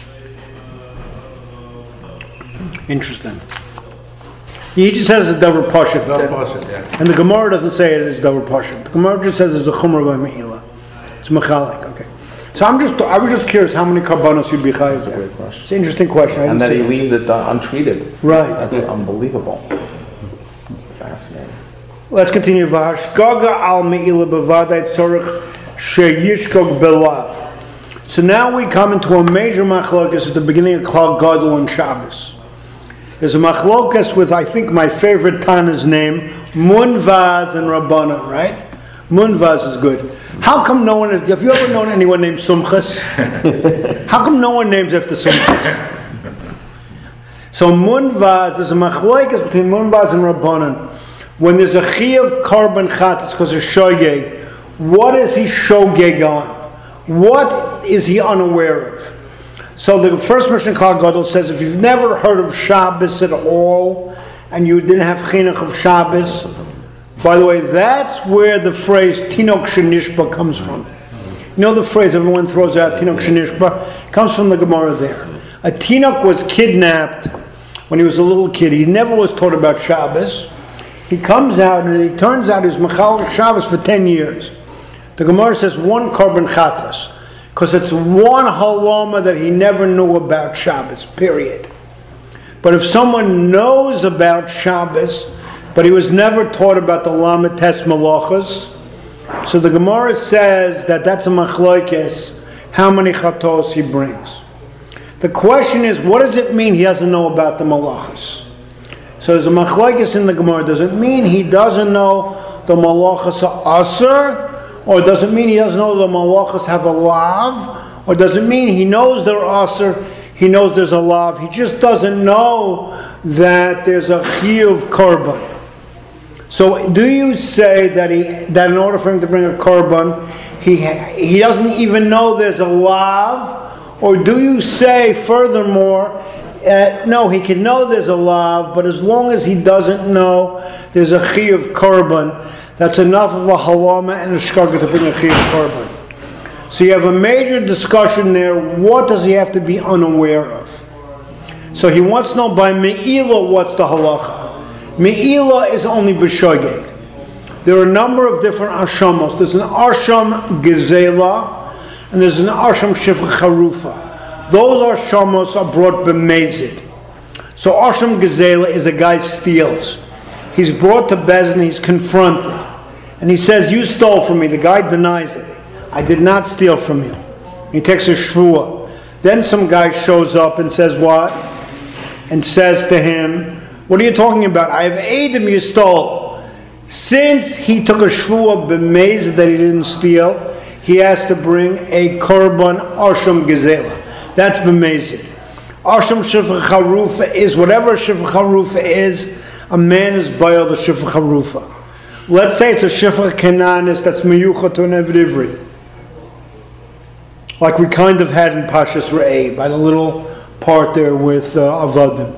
Interesting. He just says it's double pashut. Double pashut, yeah. And the Gemara doesn't say it is double pashut. The Gemara just says it's a chumrah by me'ilah. It's mechalik, okay. So I'm just, I was just curious how many karbanos you'd be chayiv there. great question. It's an interesting question. I And didn't that he see it. leaves it uh, untreated. Right. That's unbelievable. Fascinating. Let's continue. V'hashgaga al me'ilah b'vadai tzorich sheyishkog belav. So now we come into a major machlokas at the beginning of Klal Gadol and Shabbos. There's a machlokas with, I think, my favorite Tana's name, Munvaz and Rabbanan, right? Munvaz is good. How come no one is, have you ever known anyone named Sumchas? How come no one names after Sumchas? So Munvaz, there's a machlokas between Munvaz and Rabbanan. When there's a chiyuv karban chat, it's because of shogeg. What is he shogeg on? What is he unaware of? So the first Mishnah Klal Gadol says, if you've never heard of Shabbos at all, and you didn't have chinuch of Shabbos, by the way, that's where the phrase Tinok Shenishba comes from. You know the phrase everyone throws out, Tinok Shenishba? Comes from the Gemara there. A Tinok was kidnapped when he was a little kid. He never was taught about Shabbos. He comes out and it turns out he's Mechal Shabbos for ten years. The Gemara says one karban chatas. Because it's one halama that he never knew about Shabbos, period. But if someone knows about Shabbos, but he was never taught about the Lamed Tes Malachas, so the Gemara says that that's a machlokes, how many chatos he brings. The question is, what does it mean he doesn't know about the Malachas? So there's a machlokes in the Gemara. Does it mean he doesn't know the Malachas are Aser? Or does it mean he doesn't know the malachas have a lav? Or does it mean he knows they're aser, he knows there's a lav, he just doesn't know that there's a chiyuv korban? So do you say that he that in order for him to bring a korban, he he doesn't even know there's a lav? Or do you say furthermore, uh, no, he can know there's a lav, but as long as he doesn't know there's a chiyuv korban, that's enough of a halama and a shkaga to bring a chiyuv korban. So you have a major discussion there. What does he have to be unaware of? So he wants to know by me'ilah what's the halacha. Me'ilah is only b'shogeg. There are a number of different ashamos. There's an asham gezela and there's an asham shifra charufa. Those ashamos are brought b'mezid. So asham gezela is a guy steals. He's brought to Bezdin, he's confronted. And he says, you stole from me. The guy denies it. I did not steal from you. He takes a shvuah. Then some guy shows up and says what? And says to him, what are you talking about? I have Edom you stole. Since he took a shvuah b'mezid that he didn't steal, he has to bring a korban asham gezela. That's b'mezid. Asham shifra charufa is, whatever shifra charufa is, a man is bayal the shifra charufa. Let's say it's a shifra kenanis that's meyucha to an Eved Ivri, like we kind of had in Pashas Re'eh, by the little part there with uh, Avadim.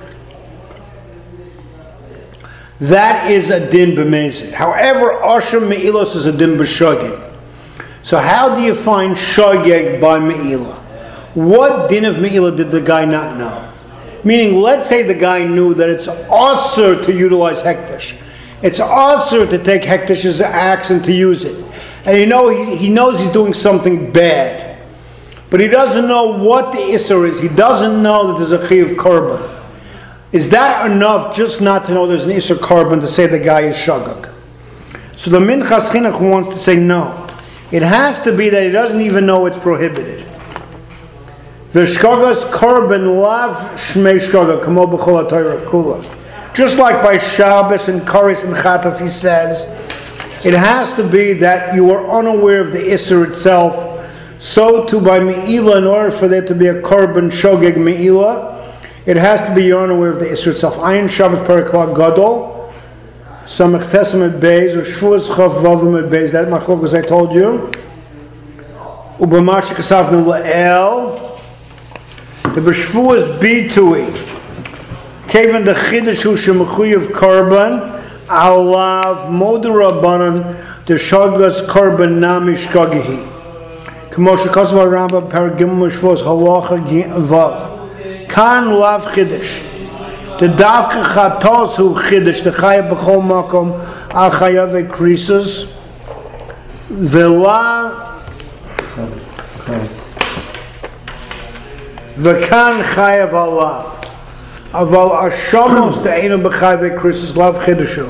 That is a din b'mezid. However, asham me'ilos is a din b'shogeg. So how do you find shogeg by me'ilah? What din of me'ilah did the guy not know? Meaning, let's say the guy knew that it's asur to utilize hektish. It's asur to take hektish as an axe and to use it. And you know, he, he knows he's doing something bad. But he doesn't know what the isur is. He doesn't know that there's a chiyuv korban. Is that enough just not to know there's an isur korban to say the guy is shagag? So the Minchas Chinuch wants to say no. It has to be that he doesn't even know it's prohibited. V'shkogas korban lav shmei shkoga kamo b'chol ha'Torah kula. Just like by Shabbos and Koris and Chatas, he says, it has to be that you are unaware of the Isser itself. So too by Me'ilah, in order for there to be a korban shogeg Me'ilah, it has to be you're unaware of the Isser itself. Ayin Shabbos Perikla Gadol, Samech Tesem at Beis, or Shvuas Chav Vavim at Beis, that machlokas I told you. Ubamash Kasavnu La'el, the B'Shvuas Bitui, Kevin the Chiddush Hu Shemechuyev Korban, Alav Moder Rabbanan, the Shogas Korban Nami Shkogihi. K'moshe Kosva Rambam Paragim Mishvos Halacha Vav. Kan Lav Chiddush. The Davka Chatos Hu Chiddush, the Chayav B'chol Makom, Al Chayav Ekrisus, V'la V'kan Chayav Alav. Aval Ashamos De'enu B'chayav Ekrisus Lav Chiddushu.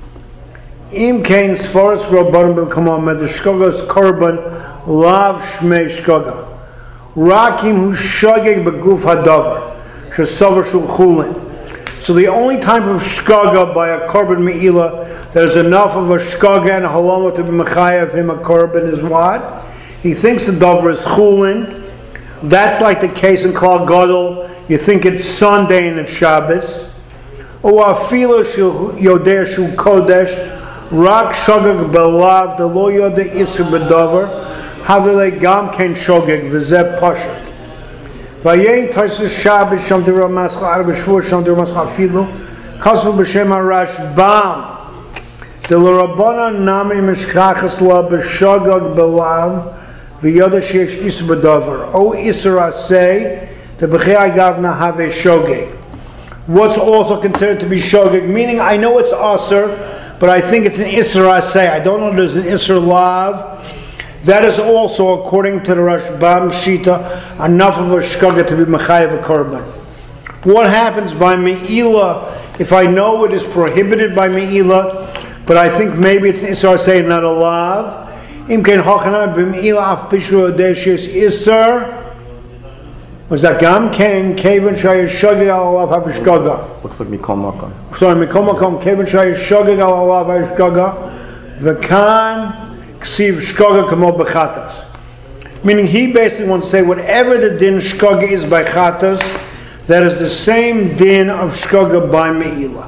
Im Kain Sforos Rabbanim B'kamah Med Shkogas Korban Lav Shmei Shkoga. Rakim Hu Shogeg B'guf Hadavar Shesover Shul Chulin. So the only type of Shkoga by a Korban Me'ilah that is enough of a Shkoga and a Halama to be Mechayav him a Korban is what? He thinks the Dover is Chulin. That's like the case in Klal Gadol. You think it's Sunday and it's Shabbos. Or Afilo Yodeh Shul Kodesh Rak Shogeg Belav the Lo Yodeh Isur B'Dover Havile Gam Ken Shogeg V'Zeh Pashat Vayein Taisus Shabbos Sham Dira Mascha Arab Shvur Sham Dira Mascha Afilo Kasvu B'Shem HaRash Bam the L'Rabbana Nami Mishkachas La B'Shogeg Belav V'Yodeh Sheyesh Isur B'Dover O Isur Aseh the B'chei Gavna Have Shogeg. What's also considered to be Shogeg, meaning I know it's Aser, but I think it's an Isser Aseh. I don't know there's an Isser Lav. That is also, according to the Rashbam Shita, enough of a Shogeg to be Mechayev a Korban. What happens by Me'ilah if I know it is prohibited by Me'ilah, but I think maybe it's an Isser Aseh, not a Lav? Im Ken Hochanam B'Me'ilah Af Pishu Odeshes Isser. Was that Gam Ken Kevin Shaya Shogeg Alav Havishgaga? Looks like Mikol Makom. Sorry, Mikol Makom Kevin Shaya Shogeg Alav Havishgaga. V'kan Ksiv Shkoga Kamo B'Chatas. Meaning he basically wants to say whatever the din Shkoga is by Chatas, that is the same din of Shkoga by Me'ilah.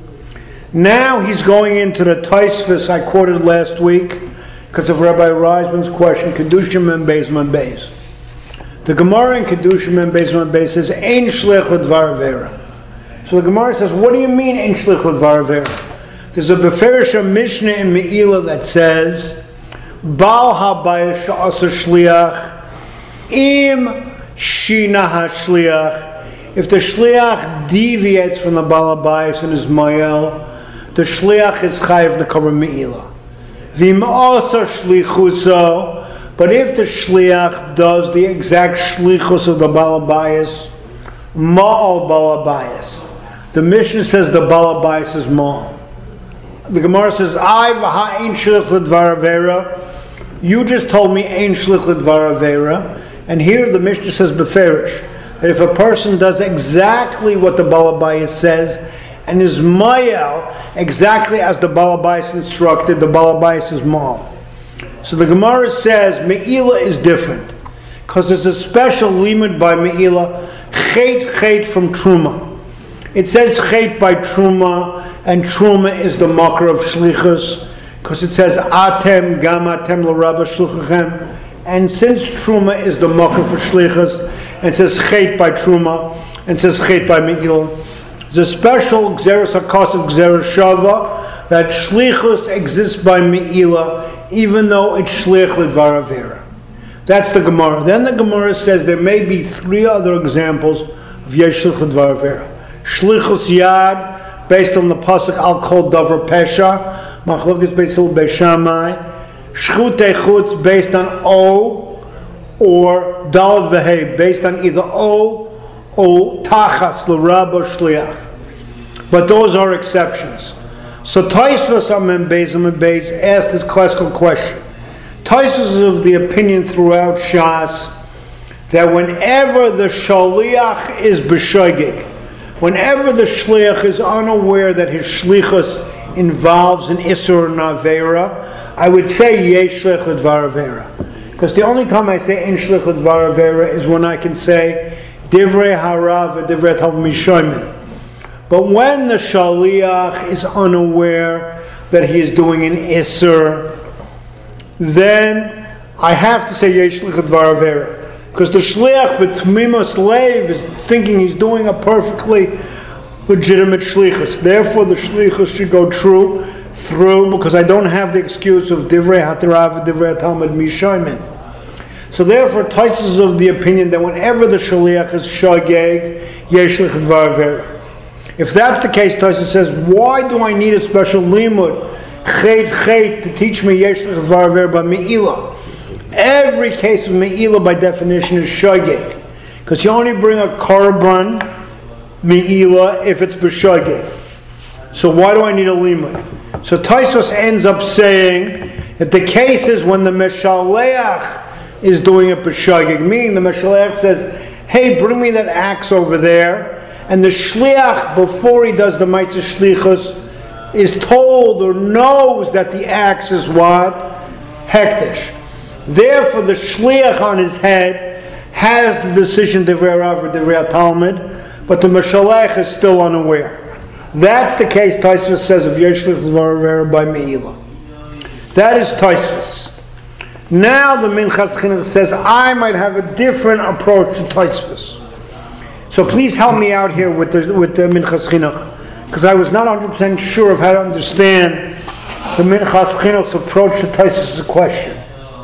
Now he's going into the Taisvis I quoted last week because of Rabbi Reisman's question, Kedushim and Beis Man Beis. The Gemara in Kedushim and Beis Man Beis says, Ein Shlich L'Dvar Avera. So the Gemara says, what do you mean Ein Shlich L'Dvar Avera? There's a Beferish Mishnah in Me'ilah that says, Baal HaBayis Sha'asa Shliach Im Shina HaShliach. If the Shliach deviates from the Baal HaBayis and is Mayel, the Shliach is Chayiv Nekama Me'ilah. V'im Asa Shlichuso. But if the Shliach does the exact Shlichus of the Baal HaBayis, Ma'al Baal HaBayis. The Mishnah says the Baal HaBayis is Ma'al. The Gemara says, I v'ha'ein shlich l'dvar avera. You just told me ein shlich l'dvar avera. And here the Mishnah says beferish, that if a person does exactly what the Baal HaBayis says, and is Mayel exactly as the Baal HaBayis instructed, the Baal HaBayis is Ma'al. So the Gemara says Me'ilah is different because there's a special limit by Me'ilah, Chet Chet from Truma. It says Chet by Truma, and Truma is the makar of Shlichus because it says Atem Gam Atem L'Rabba Shluchachem, and since Truma is the makar for Shlichus, and it says Chet by Truma, and it says Chet by Me'ilah, there's a special Gzeres HaKos of Gzeres Shava that Shlichus exists by Me'ilah even though it's Shlich L'Dvar Avera. That's the Gemara. Then the Gemara says there may be three other examples of Yesh Shlich L'Dvar Avera. Shlichus Yad, based on the Pasuk Al Kol Davar Pesha, Machlokes based on Beishamai. Shchutei Chutz, based on O, or Dal Vehei, based on either O or Tachas L'Rabba Shliach. But those are exceptions. So Taisvus Amem Beis Amem Beis asked this classical question. Taisvus is of the opinion throughout Shas that whenever the shaliach is b'shogeg, whenever the shliach is unaware that his shlichus involves an isur and avera, I would say yesh shlich l'dvar avera. Because the only time I say in shlich l'dvar avera is when I can say divrei harav divrei talmid mishomin. But when the shaliach is unaware that he is doing an isur, then I have to say yesh shlich l'dvar avera. Because the shliach b'tmimus leiv is thinking he's doing a perfectly legitimate shlichus. Therefore, the shlichus should go true through, because I don't have the excuse of divrei hatarav, divrei talmid mishomin. So therefore, Taisus is of the opinion that whenever the shliach is shogeg, yesh shlich l'dvar avera. If that's the case, Taisus says, why do I need a special limud, chet chet, to teach me yesh shlich l'dvar avera by me'ilah? Every case of me'ilah by definition is shogeg, because you only bring a korban me'ilah if it's b'shogeg. So why do I need a limud? So Taisos ends up saying that the case is when the meshaleach is doing it b'shogeg, meaning the meshaleach says, hey, bring me that axe over there, and the shliach, before he does the mitzvah shlichus, is told or knows that the axe is what? Hektish. Therefore, the shliach on his head has the decision divrei rav or divrei talmid, but the meshalech is still unaware. That's the case. Taisus says of yesh shlich l'dvar avera by me'ilah. That is Taisus. Now the Minchas Chinuch says I might have a different approach to Taisus. So please help me out here with the with the Minchas Chinuch, because I was not one hundred percent sure of how to understand the Minchas Chinuch's approach to Taisus' question.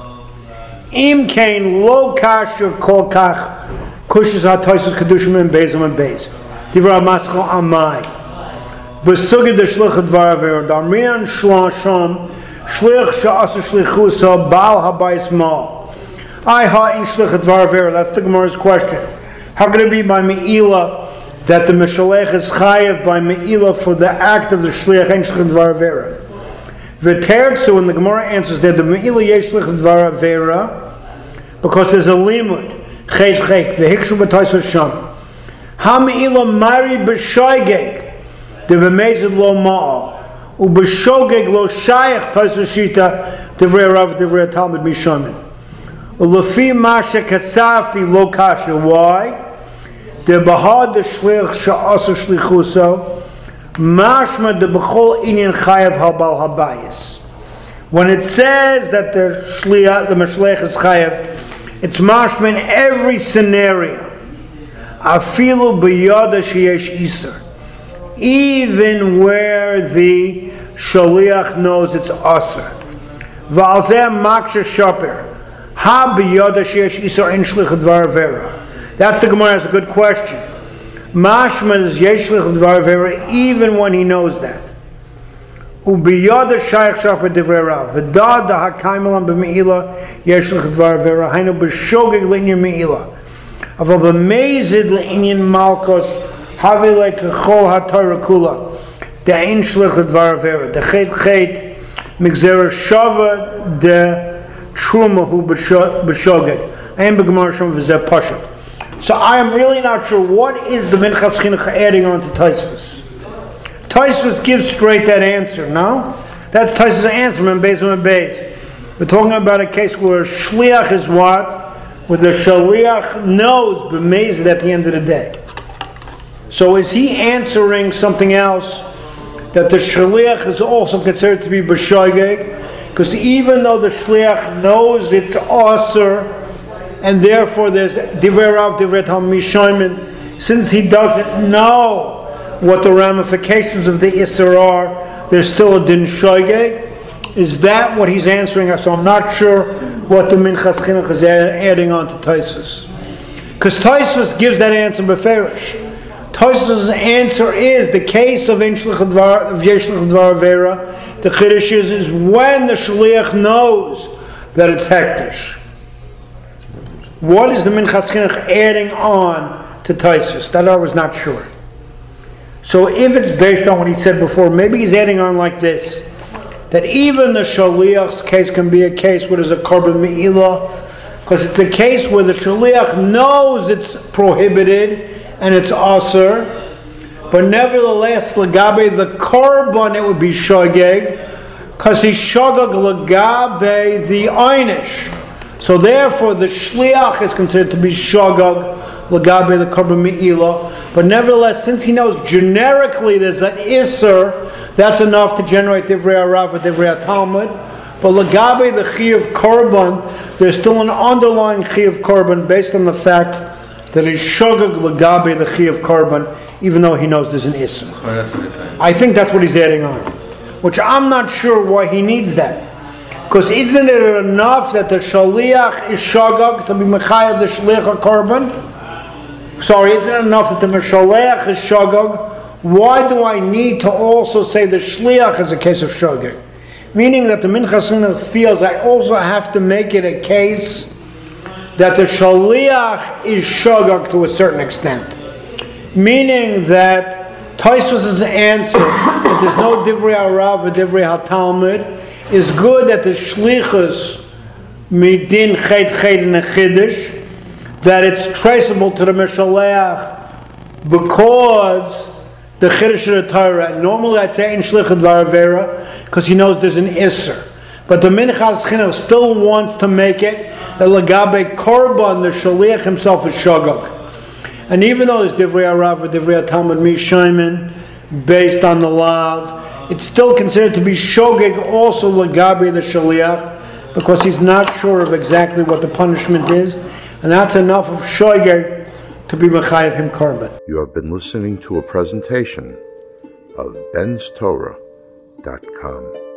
Im kain lo kasher kol kach kushas ha-Taisus kedushim and bezim and bez. Divrei Maschal amai. B'sugid de shlich l'dvar avera. Darminan shlasham shlich she'asa shlichusa bal habayis mal. I ha in shlich l'dvar avera. That's the Gemara's question. How can it be by me'ilah that the meshalech is chayev by me'ilah for the act of the shlich in shlich l'dvar avera? V'tertzu, and the Gemara answers that the me'ilah yesh shlich l'dvar avera because there's a limud. Chet chet v'hikshu b'Taisus sham. Ha me'ilah mari b'shogeg de b'mezid lo ma'al u'b'shogeg lo shayach Taisus shita divrei rav divrei talmid mishomin. U'lefi ma shekasafti lo kasha. Why? De b'had de shlich she'asa shlichuso mashma de b'chol inyan chayav habal habayis. When it says that the shliach, the meshlech is chayav, it's mashma in every scenario. Afilu b'yada sheyesh iser, even where the shaliach knows it's aser. V'alzeh maksha shaper ha b'yada sheyesh iser in shlich l'dvar avera. That's the Gemara has a good question. Mashma is yesh shlich l'dvar avera even when he knows that. Ubiyada shayach shaper divrei rav. V'da da hakaimelam b'me'ilah yesh shlich l'dvar avera. Hainu b'shogeg l'inyan me'ilah. Aval b'mezid l'inyan malkos havi lekachol ha'torah kula. Da'in shlich l'dvar avera. The chet chet migzera shava de truma hu b'shogeg. Ein b'gemar shom v'zeh pashat. So I am really not sure what is the Minchas Chinuch adding on to Taisus. Taisus gives straight that answer, no? That's Taisus' answer, man, Beis and Beis. We're talking about a case where a shliach is what? Where the shliach knows b'mezid at the end of the day. So is he answering something else that the shliach is also considered to be b'shogeg? Because even though the shliach knows it's aser, and therefore there's divrei rav, divrei talmid mishomin, since he doesn't know what the ramifications of the Isser are, there's still a din shogeg. Is that what he's answering us? So I'm not sure what the Minchas Chinuch is adding on to Taisus. Because Taisus gives that answer beferish. Taisus' answer is the case of Ein Shlich L'dvar Avera. The Chiddush is, is when the Shliach knows that it's hektish. What is the Minchas Chinuch adding on to Taisus? That I was not sure. So if it's based on what he said before, maybe he's adding on like this, that even the Shaliach's case can be a case where there's a korban me'ilah, Because it's a case where the shaliach knows it's prohibited and it's asur, but nevertheless, legabe the korban, it would be shogeg, because he's shogeg legabe the einish. So therefore, the shliach is considered to be shogeg legabe the korban me'ilah. But nevertheless, since he knows generically there's an isser, that's enough to generate divrei harav or divrei talmud. But legabe the chi of korban, there's still an underlying chi of korban based on the fact that he's shogeg legabe the chi of korban, even though he knows there's an isser. I think that's what he's adding on, which I'm not sure why he needs that. Because isn't it enough that the shaliach is shogeg to be mechayev the shliach korban? Sorry, isn't it enough that the meshaleach is shogeg? Why do I need to also say the shliach is a case of shogeg? Meaning that the Minchas Chinuch feels I also have to make it a case that the shaliach is shogeg to a certain extent. Meaning that Tosfos' answer that there's no divrei harav or divrei hatalmud is good that the shlichus midin chet chet and a chiddush, that it's traceable to the Meshaleach because the Chiddush of the Torah. Normally I'd say in Shlichut Varavera because he knows there's an Isser. But the Minchas Chinuch still wants to make it that Lagabe Korban, the Shaliach himself is Shogeg. And even though there's Divrei Harav or Divrei Talmud Mishaymin based on the Lav, it's still considered to be Shogeg also Lagabe the Shaliach because he's not sure of exactly what the punishment is. And that's enough of shogeg to be mechayev him korban. You have been listening to a presentation of Ben's Torah dot com.